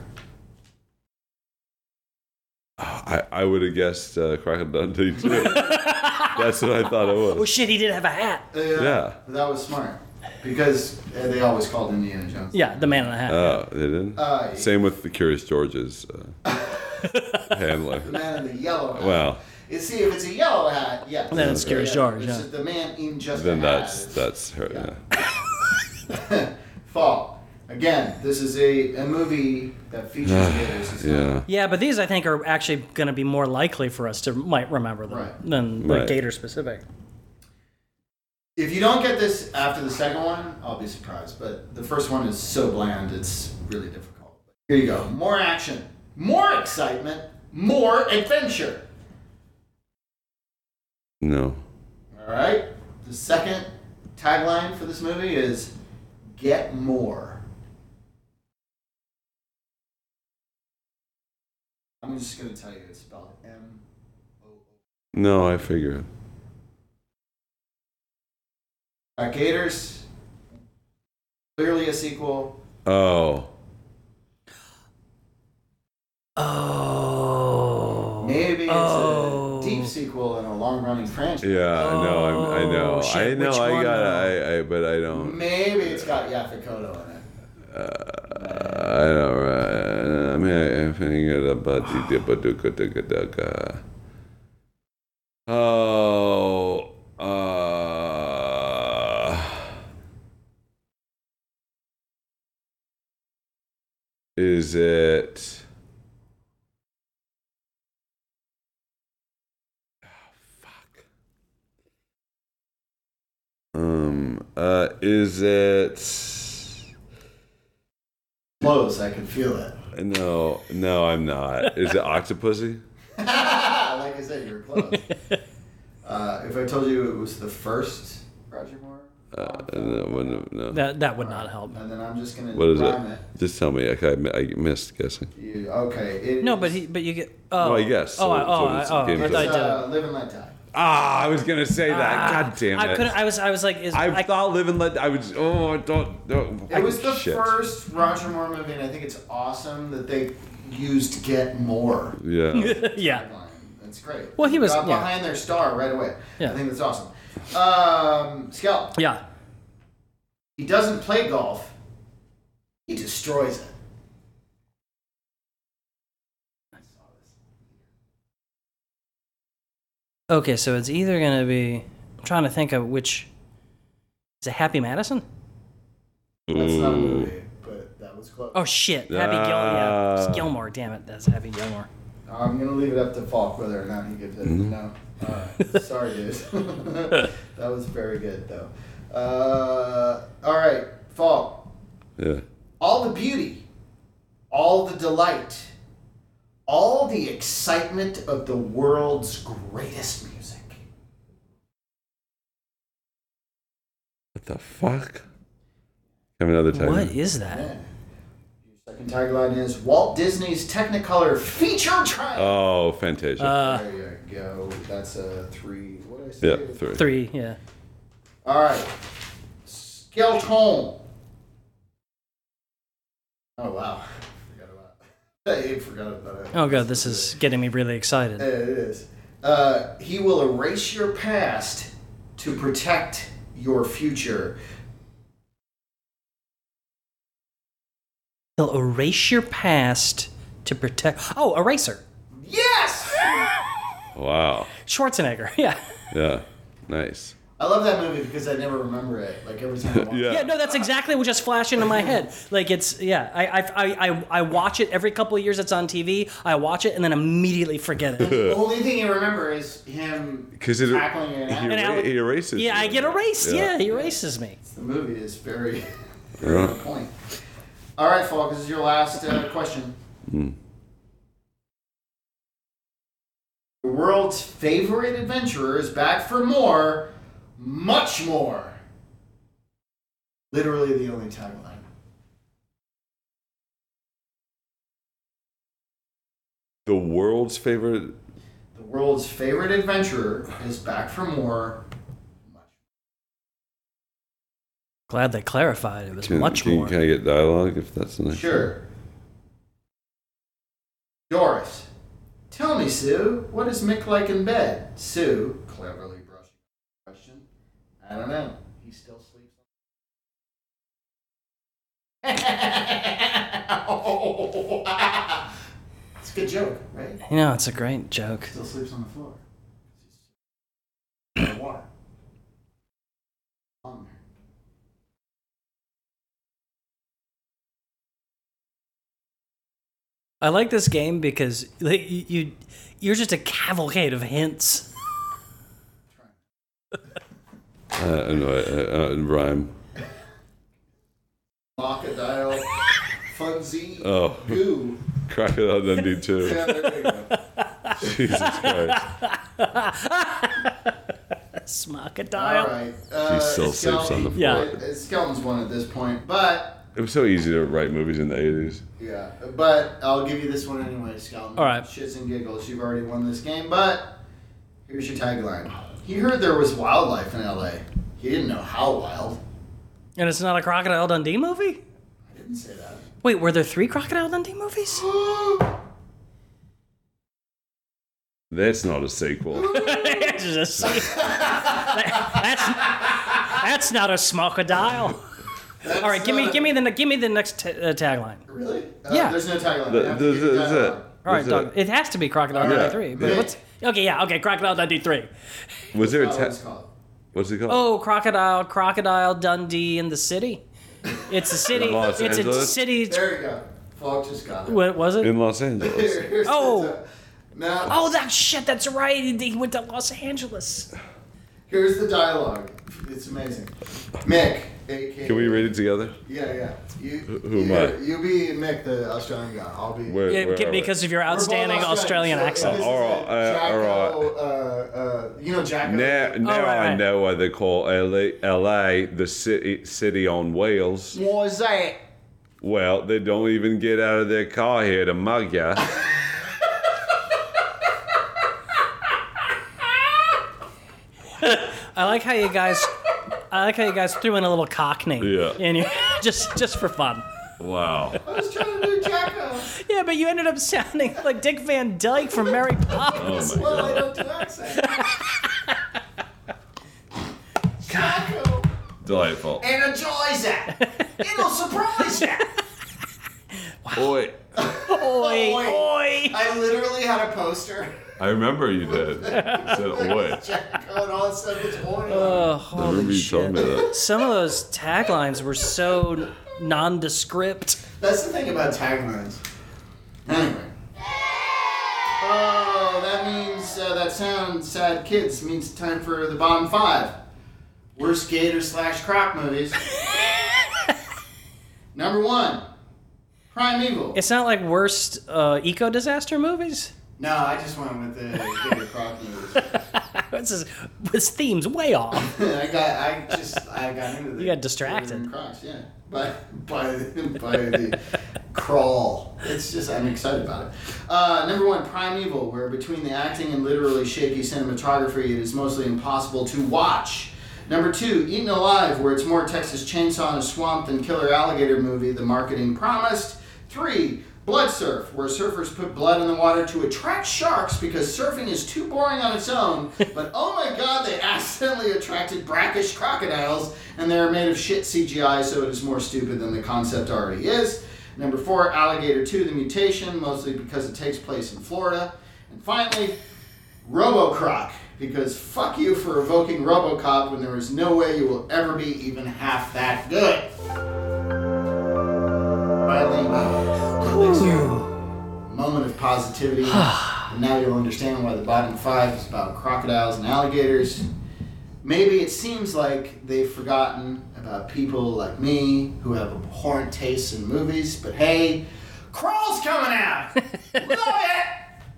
I, I would have guessed uh, Crocodile Dundee too. That's what I thought it Oh was. shit, he did have a hat. Uh, Yeah. That was smart. Because uh, they always called Indiana Jones. Yeah, the man in the hat. Oh, they didn't? Uh, Same with the Curious George's uh, handler. The man in the yellow hat. Well, You see, if it's a yellow hat, yes. Then it's Curious George, It's yeah. the man in just then a hat. that's that's her. Yeah. Fall. Again, this is a, a movie that features gators. It's not- Yeah. Yeah, but these I think are actually going to be more likely for us to might remember them Right. than like Right. Gator specific. If you don't get this after the second one, I'll be surprised. But the first one is so bland, it's really difficult. Here you go. More action, more excitement, more adventure. No. All right. The second tagline for this movie is get more. I'm just going to tell you it's spelled M O O. No, I figure it. Got Gators. Clearly a sequel. Oh. Oh. Maybe it's Oh. a deep sequel in a long-running franchise. Yeah, I know, I'm, I know. Oh, shit, I know, which I one, got though? I, I, but I don't. Maybe it's got Yaphet Kotto in it. I don't, uh, I mean, I'm thinking about the Baduka. Oh, uh, is it? Oh, fuck. Um, uh, is it? Close, I can feel it. No, no, I'm not. Is it Octopussy? Like I said, you're close. uh, if I told you it was the first Roger Moore, Uh, no, no, no. That that would not help. and then I'm just gonna What is it? rhyme it. Just tell me. I, I, I missed guessing. You, okay. It No, is- but he but you get. Oh, No, I guess. Oh, So- I, oh, so I, it's oh, a game I, It's, I did. uh, Live and Let Die. Ah, I was gonna say that. Ah, God damn it! I couldn't. I was. I was like, is I, I, thought Live and Let. I was. Oh, I don't. don't It was the shit. first Roger Moore movie, and I think it's awesome that they used "Get More." Yeah. yeah. Tagline. That's great. Well, he was- Got yeah. behind their star right away. Yeah. I think that's awesome. Um, Skel. Yeah. He doesn't play golf. He destroys it. Okay, so it's either gonna be. I'm trying to think of which. Is it Happy Madison? That's not a movie, but that was close. Oh shit, Happy Gil. Yeah, Ah. it's Gilmore. Damn it, that's Happy Gilmore. I'm gonna leave it up to Falk whether or not he gives it. Mm-hmm. No. All right. Sorry, dude. That was very good, though. Uh, all right, Falk. Yeah. All the beauty, all the delight, all the excitement of the world's greatest music. What the fuck? Have another time. What is that? Yeah. Your second tagline is Walt Disney's Technicolor feature triumph. Oh, Fantasia. Uh, There you go. That's a three. What did I say? yeah, three. three. Yeah. All right. Skeleton. Oh wow. Forgot about. I forgot about it. Oh god, this is getting me really excited. Yeah, it is. Uh, he will erase your past to protect your future. He'll erase your past to protect. Oh, Eraser. Yes. Wow. Schwarzenegger. Yeah. Yeah. Nice. I love that movie because I never remember it. Like every time I watch Yeah. it. Yeah, no, that's exactly what just flashed into my head. Like it's yeah, I I I I, I watch it every couple of years. It's on T V. I watch it and then immediately forget it. The only thing you remember is him Because it tackling it. he, out. And era- Alex- he erases. Yeah, I you. get erased. Yeah, he erases me. The movie is very, very Yeah. on point. All right, Falk, this is your last uh, question. Hmm. The world's favorite adventurer is back for more, much more. Literally the only tagline. The world's favorite. The world's favorite adventurer is back for more, much Glad they clarified. It was Can, much can, more. Can I get dialogue if that's the more. next? Sure. Doris, tell me, Sue, what is Mick like in bed? Sue, cleverly brushing the question. I don't know. He still sleeps. It's a good joke, right? You know, it's a great joke. Still sleeps on the floor. He's water. On there. I like this game because like, you, you you're just a cavalcade of hints. Uh, no, uh, uh, rhyme. Crocodile, Funzy, Oh. Goo. Crocodile Dundee too. Yeah, there you go. Jesus Christ. Smocodile. All right. Uh, She still sleeps on the Skeleton- floor. uh, Skeleton's one at this point, but It was so easy to write movies in the eighties. yeah, but I'll give you this one anyway, Skeleton. All right. Shits and giggles. You've already won this game, but here's your tagline. He heard there was wildlife in L A. He didn't know how wild. And it's not a Crocodile Dundee movie? I didn't say that. Wait, were there three Crocodile Dundee movies? That's not a sequel. It's just a se- that's that's not a Smocodile. That's All right, give me not- give me the give me the next t- uh, tagline. Really? Uh, Yeah. There's no tagline. The- I have to the- give you the- that's it. dialogue. All right, Was dog. it- It has to be Crocodile All Dundee right. three. But Yeah. what's okay? Yeah, okay. Crocodile Dundee three. Was there a Oh, ta- what's it called? What's it called? Oh, Crocodile, Crocodile Dundee in the city. It's a city. In Los it's a Angeles? city. There you go. Falk just got it. What was it? In Los Angeles. Here's Oh. the- Now, Oh, that shit. That's right. He he went to Los Angeles. here's the dialogue. It's amazing. Mick, A K A. Can we read it together? Yeah, yeah. You, who am you, I? You be Mick, the Australian guy. I'll be. Where, Yeah, where are we? because of your We're both outstanding Australian so accent. this is All a right, uh, Jacko, all uh, uh, you know Jacko? Now, now right, I right. know why they call L A, L A the city, city on wheels. What is that? Well, they don't even get out of their car here to mug ya. I like how you guys. I like how you guys threw in a little Cockney. Yeah. In your, just just for fun. Wow. I was trying to do Jacko. Yeah, but you ended up sounding like Dick Van Dyke from Mary Poppins. Oh my Well, I God. don't do accent. Jacko Delightful. enjoys that. It'll surprise you. Boy, Oi, Oi. oi. I literally had a poster. I remember you did. You said, oi. Jacko and all that stuff. It's horny. Oh, I holy remember you shit. told me that. Some of those taglines were so nondescript. That's the thing about taglines. Anyway. Oh, that means uh, that sound sad kids means time for the bottom five. Worst Gator slash Croc movies. Number one, Primeval. It's not like worst uh, eco disaster movies. No, I just went with the Gator Croc movies. This is this theme's way off. I got, I just, I got into the. You got distracted. Gator Crocs, yeah, by by by the crawl. It's just, I'm excited about it. Uh, number one, Primeval, where between the acting and literally shaky cinematography, it is mostly impossible to watch. Number two, Eaten Alive, where it's more Texas Chainsaw in a swamp than Killer Alligator movie the marketing promised. Three, Blood Surf, where surfers put blood in the water to attract sharks because surfing is too boring on its own, but oh my god, they accidentally attracted brackish crocodiles, and they are made of shit C G I, so it is more stupid than the concept already is. Number four, Alligator two, The Mutation, mostly because it takes place in Florida. And finally, RoboCroc, because fuck you for evoking RoboCop when there is no way you will ever be even half that good. Finally, next year, moment of positivity. And now you'll understand why the bottom five is about crocodiles and alligators. Maybe it seems like they've forgotten about people like me who have abhorrent tastes in movies, but hey, Crawl's coming out! Love it!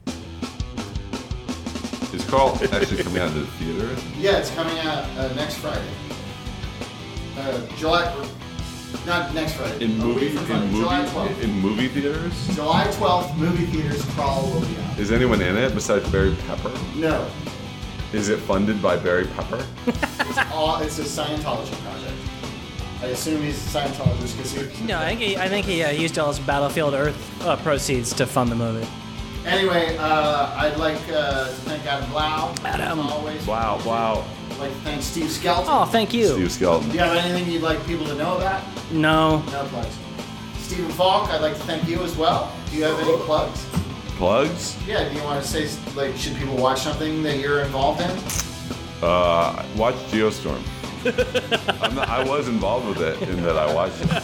Is Carl actually coming out of the theater? Yeah, it's coming out uh, next Friday. Uh, July, not next Friday. In a movie, week from in Friday, July movie, twelfth. in movie theaters? July twelfth, movie theaters, Crawl will be out. Is anyone in it besides Barry Pepper? No, Is it funded by Barry Pepper? it's, all, it's a Scientology project. I assume he's a Scientologist because he... No, I think he, I think he uh, used all his Battlefield Earth uh, proceeds to fund the movie. Anyway, uh, I'd like uh, to thank Adam Blau. Adam. As always. Wow, wow. I'd like to thank Steve Skelton. Oh, thank you. Steve Skelton. Do you have anything you'd like people to know about? No. No plugs. Stephen Falk, I'd like to thank you as well. Do you have any plugs? Plugs? Yeah, do you want to say, like, should people watch something that you're involved in? Uh, watch Geostorm. I'm not, I was involved with it in that I watched it.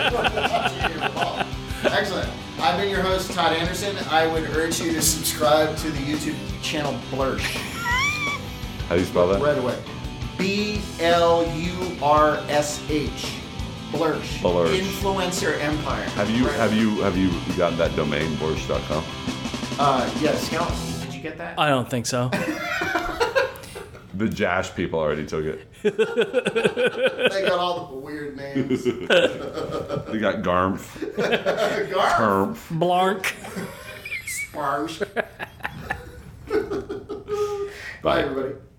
Excellent. I've been your host, Todd Anderson. I would urge you to subscribe to the YouTube channel Blursh. How do you spell that? Right away. B L U R S H. Blursh. Blursh. Influencer Empire. Have you Right. have you have you gotten that domain Borsch dot com? Uh, yeah, Scout. Did you get that? I don't think so. The Jash people already took it. They got all the weird names. They got Garmf. Garf. Termf. Blanc. Sparge. Bye. Bye, everybody.